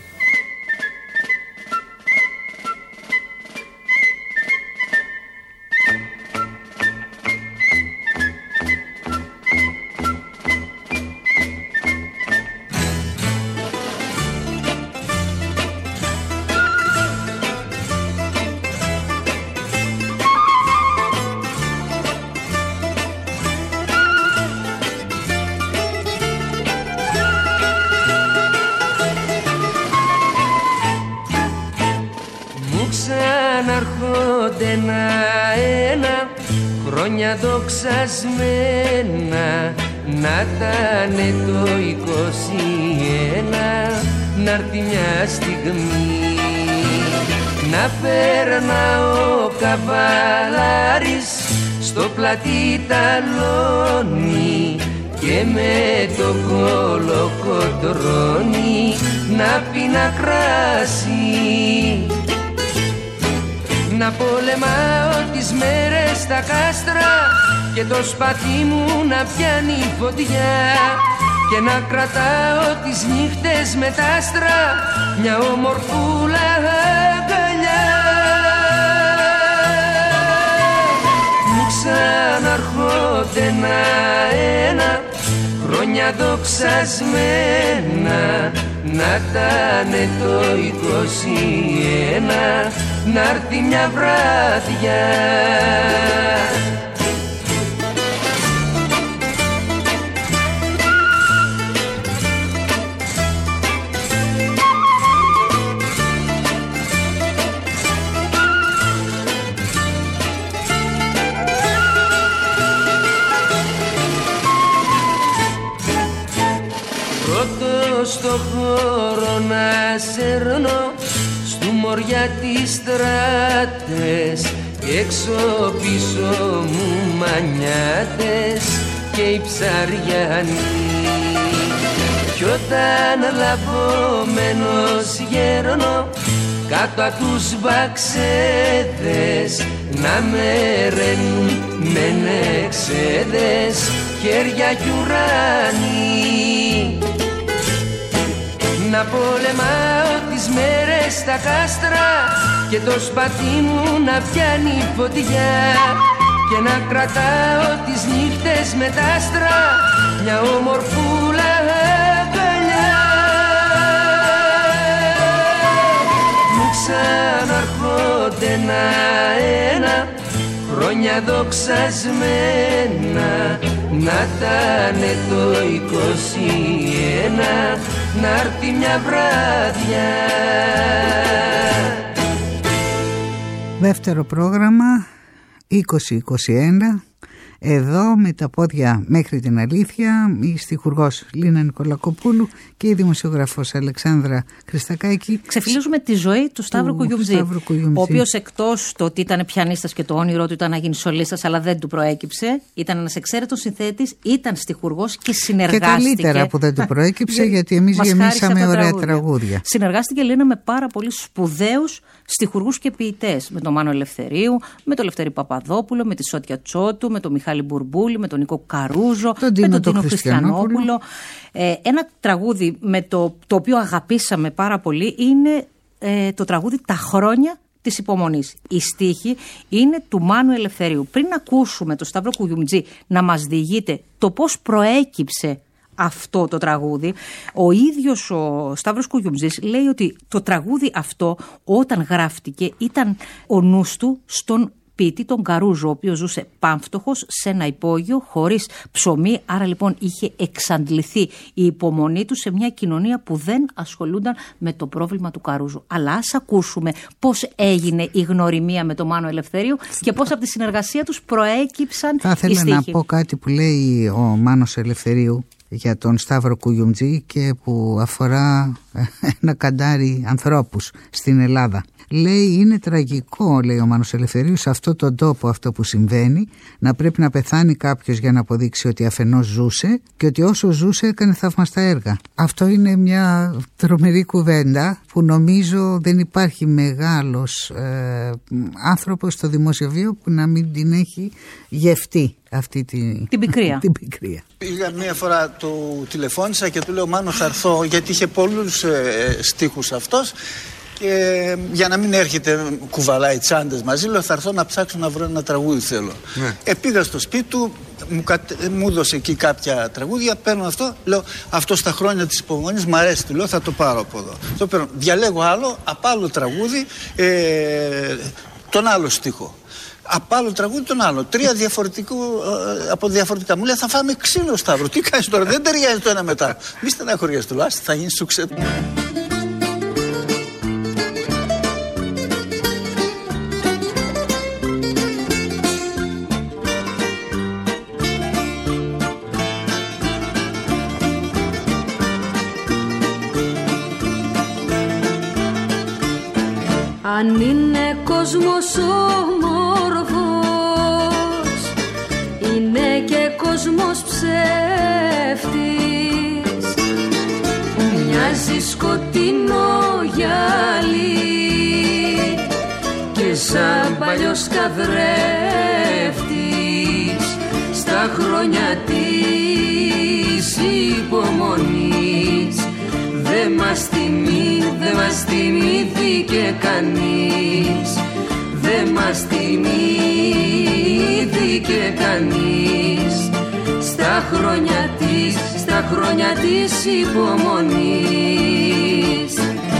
μου ξαναρχόνται ένα-ένα χρόνια δοξασμένα, να τανε το είκοσι ένα, να'ρθει μια στιγμή να περνά ο καβαλάρης στο πλατή ταλόνι και με το κολοκοτρώνει να πίνα κράσι, να πολεμάω τις μέρες στα κάστρα και το σπαθί μου να πιάνει φωτιά και να κρατάω τις νύχτες με τα άστρα μια ομορφούλα αγκαλιά. Μου ξαναρχόνται ένα-ένα χρόνια δοξασμένα, να τανε το είκοσι ένα, να'ρθει μια βράδια. Στο χώρο να σέρνω στου μωριά τις στράτες, έξω πίσω μου μανιάτες και οι ψαριανοί. Κι όταν λαβωμένος γέρνω κάτω απ' τους μπαξέδες να με ρένουν με νεξέδες χέρια κι ουράνι, να πολεμάω τις μέρες στα κάστρα και το σπαθί μου να πιάνει φωτιά και να κρατάω τις νύχτες με τα άστρα μια ομορφούλα αγκαλιά. Μου ξαναρχόνται ένα-ένα χρόνια δοξασμένα, να τανε το είκοσι ένα, να'ρθει μια βράδια. Δεύτερο πρόγραμμα είκοσι είκοσι ένα. Εδώ με τα πόδια μέχρι την αλήθεια η στιχουργός Λίνα Νικολακοπούλου και η δημοσιογραφός Αλεξάνδρα Χριστακάκη. Ξεφυλίζουμε τη ζωή του Σταύρου Κουγιουμτζή, ο οποίος εκτός το ότι ήταν πιανίστας και το όνειρό του ήταν να γίνει σολίστας, αλλά δεν του προέκυψε, ήταν ένας εξαίρετος συνθέτης, ήταν στιχουργός και συνεργάστηκε. Και καλύτερα που δεν του προέκυψε, γιατί εμείς γεμίσαμε ωραία τραγούδια. τραγούδια. Συνεργάστηκε, Λίνα, με πάρα πολύ σπουδαίους στιχουργούς και ποιητές. Με τον Μάνο Ελευθερίου, με τον Λευτέρη Παπαδόπουλο, με τη Σότια Τσότου, με τον Μιχάλη Μπουρμπούλη, με τον Νίκο Καρούζο, τον με τον Τίνο Χριστιανόπουλο. Ε, ένα τραγούδι με το, το οποίο αγαπήσαμε πάρα πολύ είναι ε, το τραγούδι «Τα χρόνια της υπομονής». Η στίχη είναι του Μάνου Ελευθερίου. Πριν ακούσουμε το Σταύρο Κουγιουμτζή να μας διηγείται το πώς προέκυψε αυτό το τραγούδι, ο ίδιος ο Σταύρος Κουγιουμτζής λέει ότι το τραγούδι αυτό όταν γράφτηκε ήταν ο νους του στον ποιητή τον Καρούζο, ο οποίος ζούσε πάμφτωχος σε ένα υπόγειο χωρίς ψωμί, άρα λοιπόν είχε εξαντληθεί η υπομονή του σε μια κοινωνία που δεν ασχολούνταν με το πρόβλημα του Καρούζου. Αλλά ας ακούσουμε πώς έγινε η γνωριμία με τον Μάνο Ελευθερίου και πώς από τη συνεργασία τους προέκυψαν Θα οι στίχοι. Θα ήθελα να πω κάτι που λέει ο Μάνος Ελευθερίου για τον Σταύρο Κουγιουμτζή και που αφορά ένα καντάρι ανθρώπους στην Ελλάδα. Λέει είναι τραγικό, λέει ο Μάνος Ελευθερίου, σε αυτόν τον τόπο αυτό που συμβαίνει, να πρέπει να πεθάνει κάποιος για να αποδείξει ότι αφενός ζούσε και ότι όσο ζούσε έκανε θαυμαστά έργα. Αυτό είναι μια τρομερή κουβέντα που νομίζω δεν υπάρχει μεγάλος ε, άνθρωπος στο δημοσιοβίο που να μην την έχει γευτεί αυτή τη... την πικρία. την πικρία. Πήγα μία φορά, του τηλεφώνησα και του λέω Μάνο θα έρθω, γιατί είχε πολλούς ε, στίχους αυτός. Και για να μην έρχεται κουβαλάει τσάντες μαζί, λέω θα έρθω να ψάξω να βρω ένα τραγούδι θέλω. Ναι. Ε, πήγα στο σπίτι του, μου, κατε, μου έδωσε εκεί κάποια τραγούδια, παίρνω αυτό, λέω αυτό στα χρόνια της υπομονής μου αρέσει, του λέω θα το πάρω από εδώ. Το παίρνω, διαλέγω άλλο, απ' άλλο τραγούδι, ε, τον άλλο στίχο. Από άλλο τραγούδι τον άλλο. Τρία διαφορετικού, ε, από διαφορετικά. Μου λέει θα φάμε ξύλο Σταύρο. Τι κάνεις τώρα, δεν ταιριάζει το ένα μετά. Μη στεναχωριέσαι του, θα γίνει σουξέ. αν είναι κόσμος όμορφος, είναι και κόσμος ψεύτης. Μοιάζει σκοτεινό γυαλί και σαν παλιός καθρέφτης στα χρόνια της υπομονής. Δε μας θυμί, δε μας θυμήθηκε κανείς, δε μας θυμήθηκε κανείς στα χρόνια της, στα χρόνια της υπομονής.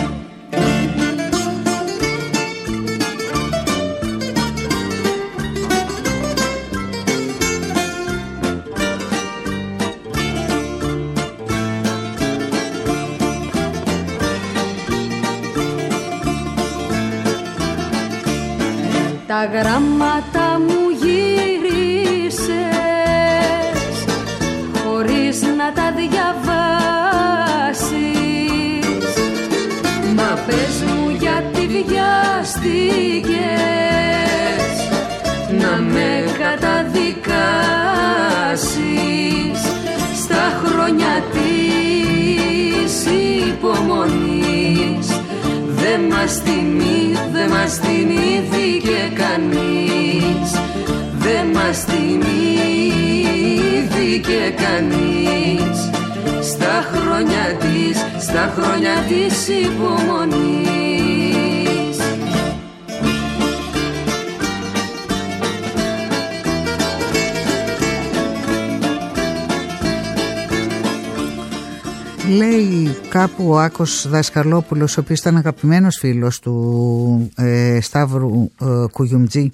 Τα γράμματα μου γύρισες χωρίς να τα διαβάσεις. Μα πες μου γιατί βιάστηκες να με καταδικάσεις στα χρόνια της υπομονής. Δε μας θυμί, δε μας θυμήθηκε κανείς, δε μας θυμήθηκε κανείς στα χρόνια της, στα χρόνια της υπομονής. Λέει κάπου ο Άκος Δασκαλόπουλος, ο οποίος ήταν αγαπημένος φίλος του ε, Σταύρου ε, Κουγιουμτζή,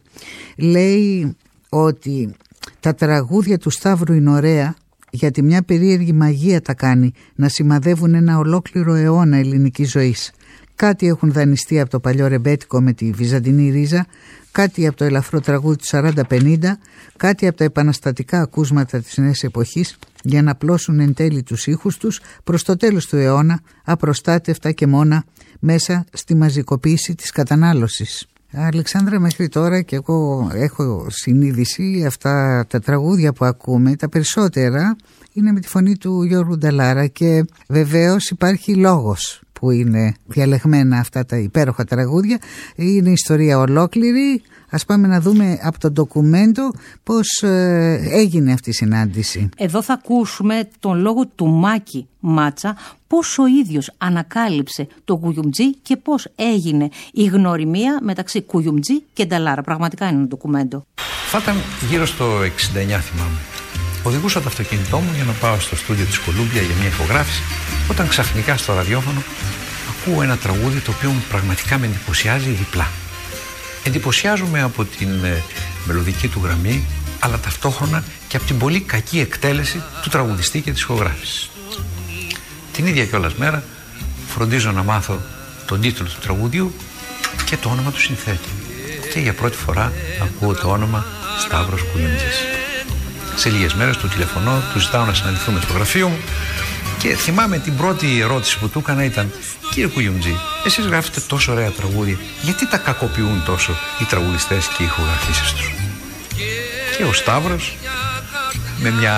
λέει ότι τα τραγούδια του Σταύρου είναι ωραία γιατί μια περίεργη μαγεία τα κάνει να σημαδεύουν ένα ολόκληρο αιώνα ελληνικής ζωής. Κάτι έχουν δανειστεί από το παλιό ρεμπέτικο με τη βυζαντινή ρίζα, κάτι από το ελαφρό τραγούδι του σαράντα πενήντα, κάτι από τα επαναστατικά ακούσματα της νέας εποχής, για να πλώσουν εν τέλει τους ήχους τους προς το τέλος του αιώνα, απροστάτευτα και μόνα μέσα στη μαζικοποίηση της κατανάλωσης. Αλεξάνδρα, μέχρι τώρα και εγώ έχω συνείδηση, αυτά τα τραγούδια που ακούμε, τα περισσότερα είναι με τη φωνή του Γιώργου Νταλάρα και βεβαίως υπάρχει λόγος που είναι διαλεγμένα αυτά τα υπέροχα τραγούδια. Είναι ιστορία ολόκληρη. Ας πάμε να δούμε από το ντοκουμέντο πώς ε, έγινε αυτή η συνάντηση. Εδώ θα ακούσουμε τον λόγο του Μάκη Μάτσα, πώς ο ίδιος ανακάλυψε το Κουγιουμτζή και πώς έγινε η γνωριμία μεταξύ Κουγιουμτζή και Νταλάρα. Πραγματικά είναι ένα ντοκουμέντο. Θα ήταν γύρω στο εξήντα εννιά, θυμάμαι. Οδηγούσα το αυτοκίνητό μου για να πάω στο στούντιο της Κολούμπια για μια ηχογράφηση, όταν ξαφνικά στο ραδιόφωνο ακούω ένα τραγούδι το οποίο πραγματικά με εντυπωσιάζει διπλά. Εντυπωσιάζομαι από την ε, μελωδική του γραμμή, αλλά ταυτόχρονα και από την πολύ κακή εκτέλεση του τραγουδιστή και της ηχογράφησης. Την ίδια κιόλας μέρα φροντίζω να μάθω τον τίτλο του τραγουδιού και το όνομα του συνθέτη. Και για πρώτη φορά ακούω το όνομα Σταύρος Κουγιουμτζής. Σε λίγες μέρες του τηλεφωνώ, του ζητάω να συναντηθούμε στο γραφείο μου και θυμάμαι την πρώτη ερώτηση που του έκανα ήταν: κύριε Κουγιουμτζή, εσείς γράφετε τόσο ωραία τραγούδια, γιατί τα κακοποιούν τόσο οι τραγουδιστές και οι ηχογραφήσεις τους? Και ο Σταύρος με μια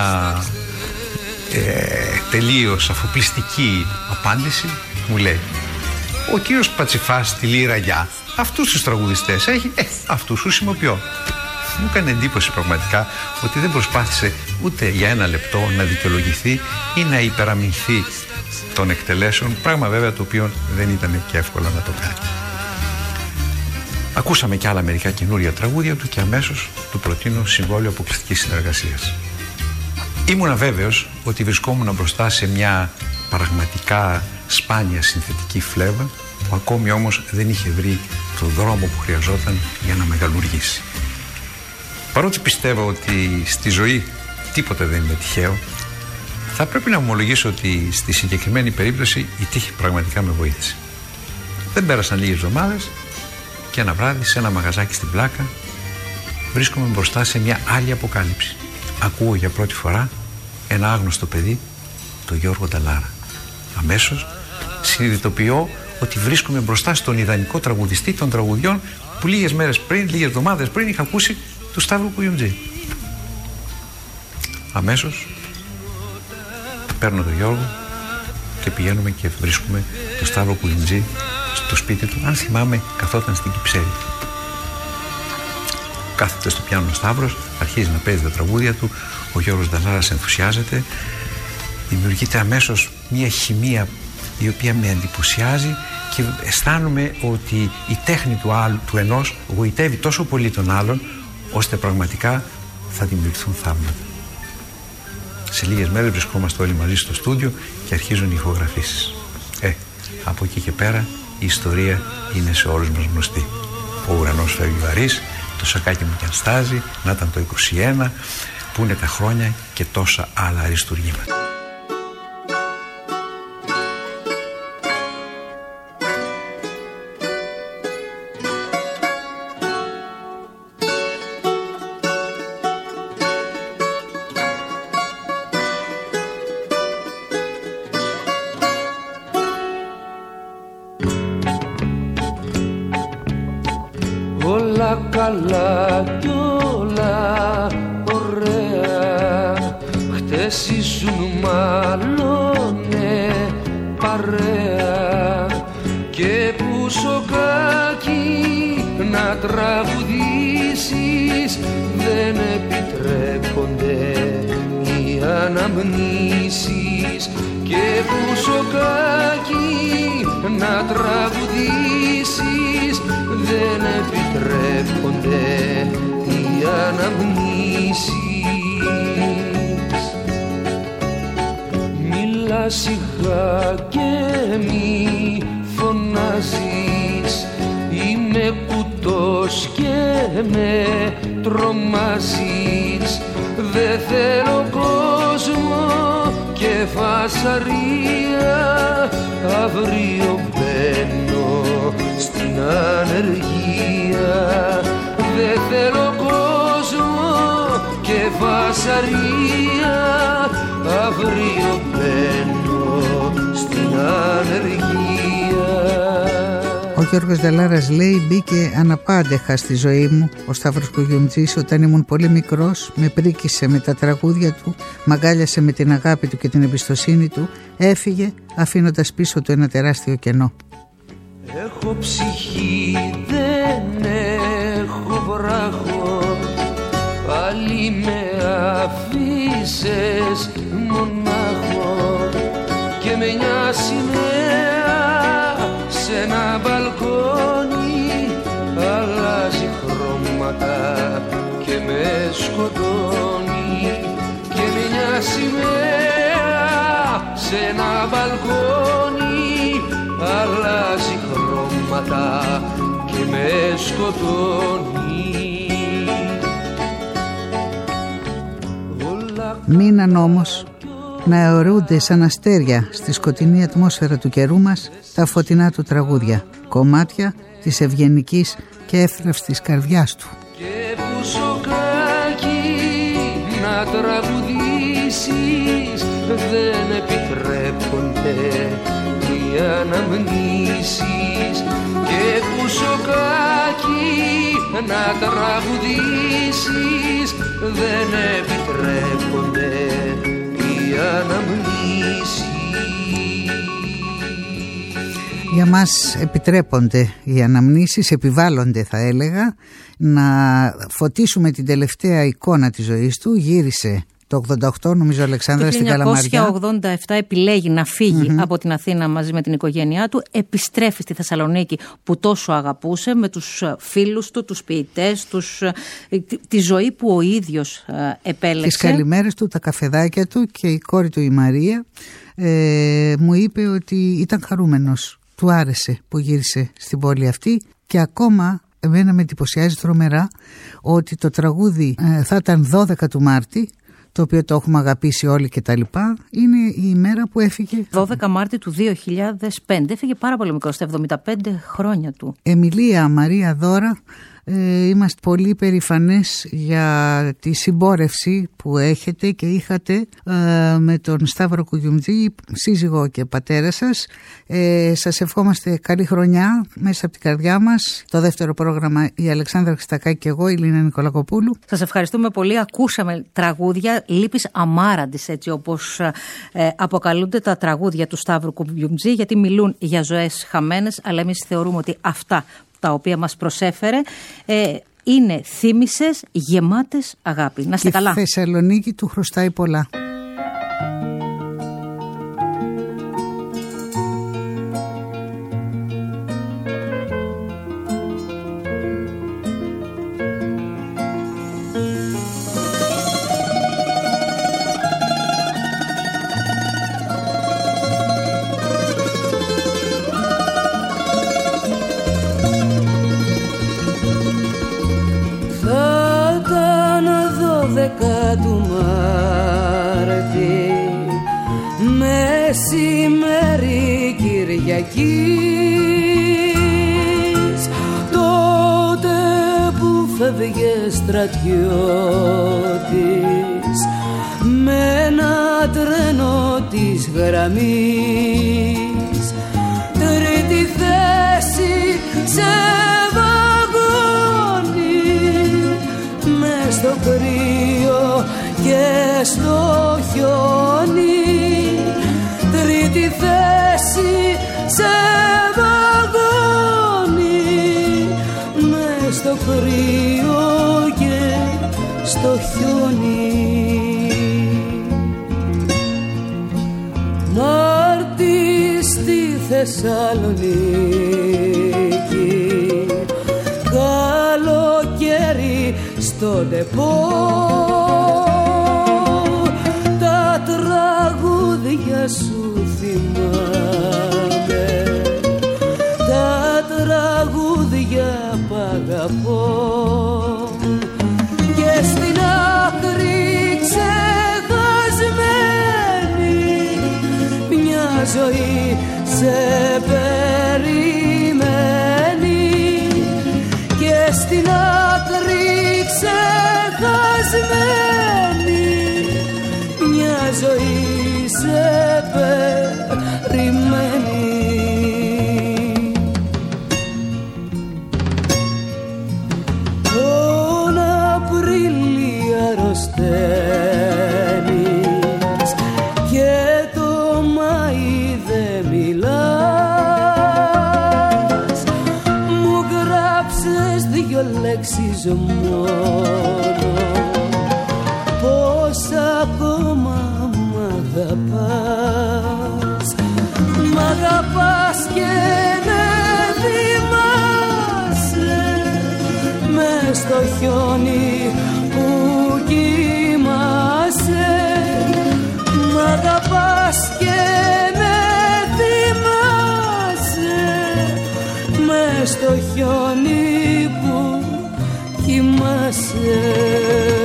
ε, τελείως αφοπλιστική απάντηση μου λέει: ο κύριος Πατσιφάς στη Λύρα για αυτούς τους τραγουδιστές έχει, ε, αυτούς τους σημοποιώ. Μου έκανε εντύπωση πραγματικά ότι δεν προσπάθησε ούτε για ένα λεπτό να δικαιολογηθεί ή να υπεραμεινθεί των εκτελέσεων, πράγμα βέβαια το οποίο δεν ήταν και εύκολο να το κάνει. Ακούσαμε και άλλα μερικά καινούρια τραγούδια του και αμέσως του προτείνω συμβόλαιο αποκλειστικής συνεργασίας. Ήμουνα βέβαιος ότι βρισκόμουν μπροστά σε μια πραγματικά σπάνια συνθετική φλέβα που ακόμη όμως δεν είχε βρει το δρόμο που χρειαζόταν για να μεγαλουργήσει. Παρότι πιστεύω ότι στη ζωή τίποτε δεν είναι τυχαίο, θα πρέπει να ομολογήσω ότι στη συγκεκριμένη περίπτωση η τύχη πραγματικά με βοήθησε. Δεν πέρασαν λίγες εβδομάδες και ένα βράδυ σε ένα μαγαζάκι στην Πλάκα βρίσκομαι μπροστά σε μια άλλη αποκάλυψη. Ακούω για πρώτη φορά ένα άγνωστο παιδί, τον Γιώργο Νταλάρα. Αμέσως συνειδητοποιώ ότι βρίσκομαι μπροστά στον ιδανικό τραγουδιστή των τραγουδιών που λίγες μέρες πριν, λίγες εβδομάδες πριν είχα ακούσει του Σταύρου Κουγιουντζή. Αμέσως παίρνω τον Γιώργο και πηγαίνουμε και βρίσκουμε τον Σταύρο Κουγιουντζή στο σπίτι του. Αν θυμάμαι, καθόταν στην Κυψέλη. Κάθεται στο πιάνο ο Σταύρος, αρχίζει να παίζει τα τραγούδια του, ο Γιώργος Νταλάρας ενθουσιάζεται, δημιουργείται αμέσως μια χημεία η οποία με εντυπωσιάζει και αισθάνομαι ότι η τέχνη του άλλου, του ενός, γοητεύει τόσο πολύ τον άλλον, ώστε πραγματικά θα δημιουργηθούν θαύματα. Σε λίγες μέρες βρισκόμαστε όλοι μαζί στο στούντιο και αρχίζουν οι ηχογραφήσεις. Ε, από εκεί και πέρα η ιστορία είναι σε όλους μας γνωστή. Ο ουρανός φεύγει βαρύς, το σακάκι μου κι αν στάζει, να ήταν το είκοσι ένα, που είναι τα χρόνια και τόσα άλλα αριστουργήματα. Όλα καλά κι όλα ωραία, χτες ήσουν μάλλονε παρέα και που σοκάκι να τραγουδήσεις δεν επιτρέπονται οι αναμνήσεις και που σοκάκι να τραγουδήσεις δεν επιτρέπονται οι αναμνήσεις. Μίλα σιγά και μη φωνάζεις, είμαι κουτός και με τρομάζεις. Δε θέλω κόσμο και φασαρία, αύριο μπαίνω στην ανεργία. Δε θέλω κόσμο και φασαρία, αύριο μπαίνω στην ανεργία. Ο Γιώργος Νταλάρας λέει: μπήκε αναπάντεχα στη ζωή μου ο Σταύρος Κουγιουντζής όταν ήμουν πολύ μικρός, με πρίκησε με τα τραγούδια του, μ' αγκάλιασε με την αγάπη του και την εμπιστοσύνη του, έφυγε αφήνοντας πίσω του ένα τεράστιο κενό. Έχω ψυχή, δεν έχω βράχο, πάλι με αφήσες μονάχο και με μια σημαία σε ένα μπαλκόνι αλλάζει χρώματα και με σκοτώνει και με μια σημαία σε ένα μπαλκόνι αλλάζει χρώματα και με σκοτώνει. Μείναν όμως να αιωρούνται σαν αστέρια στη σκοτεινή ατμόσφαιρα του καιρού μας τα φωτεινά του τραγούδια, κομμάτια της ευγενικής και εύθραυστης καρδιάς του. Και που σοκάκι να τραγουδήσεις δεν επιτρέπονται οι αναμνήσεις και που σοκάκι να τραγουδήσεις δεν επιτρέπονται οι αναμνήσεις. Για μας επιτρέπονται οι αναμνήσεις, επιβάλλονται θα έλεγα. Να φωτίσουμε την τελευταία εικόνα της ζωής του. Γύρισε το ογδόντα οκτώ, νομίζω, Αλεξάνδρα, στην Καλαμαριά. Το χίλια εννιακόσια ογδόντα επτά επιλέγει να φύγει mm-hmm. από την Αθήνα μαζί με την οικογένειά του. Επιστρέφει στη Θεσσαλονίκη που τόσο αγαπούσε, με τους φίλους του, τους ποιητές, τους, τη, τη ζωή που ο ίδιος επέλεξε. Τις καλημέρες του, τα καφεδάκια του, και η κόρη του η Μαρία ε, μου είπε ότι ήταν χαρούμενος. Του άρεσε που γύρισε στην πόλη αυτή και ακόμα εμένα με εντυπωσιάζει τρομερά ότι το τραγούδι ε, θα ήταν δώδεκα του Μάρτη, το οποίο το έχουμε αγαπήσει όλοι και τα λοιπά, είναι η ημέρα που έφυγε. δώδεκα Μάρτη του δύο χιλιάδες πέντε, έφυγε πάρα πολύ μικρό, στα εβδομήντα πέντε χρόνια του. Εμιλία Μαρία Δώρα Ε, είμαστε πολύ περήφανες για τη συμπόρευση που έχετε και είχατε ε, με τον Σταύρο Κουγιουμτζή, σύζυγό και πατέρα σας. Ε, σας ευχόμαστε καλή χρονιά μέσα από την καρδιά μας. Το δεύτερο πρόγραμμα η Αλεξάνδρα Χριστακάκη και εγώ, η Λίνα Νικολακοπούλου. Σας ευχαριστούμε πολύ. Ακούσαμε τραγούδια λύπης αμάραντης, έτσι όπως ε, αποκαλούνται τα τραγούδια του Σταύρου Κουγιουμτζή, γιατί μιλούν για ζωές χαμένες, αλλά εμείς θεωρούμε ότι αυτά τα οποία μας προσέφερε ε, είναι θύμησες γεμάτες αγάπη. Να είστε καλά. Η Θεσσαλονίκη του χρωστάει πολλά. Του Μάρτη μεσημέρι Κυριακής, τότε που φεύγε στρατιώτης με ένα τρένο της γραμμής, τρίτη θέση σε βαγόνι μες στο κρύο και στο χιόνι, τρίτη θέση σε βαγόνι μες στο κρύο και στο χιόνι. Μάρτι στη Θεσσαλονίκη, καλοκαίρι στο ντεπό, τα τραγούδια σου θυμάμαι, τα τραγούδια που αγαπώ, και στην άκρη ξεχασμένη μια ζωή σε περιμένει, και στην άκρη ξεχασμένη μια ζωή σε περιμένει. Τον Απρίλιο αρρωσταίνεις και το Μάη δεν μιλάς, μου γράψες δυο λέξεις μόνο, πως ακόμα μ' αγαπάς, μ' αγαπάς και με θυμάσαι μες στο χιόνι που κοιμάσαι, μ' αγαπάς και με θυμάσαι μες στο χιόνι που κοιμάσαι.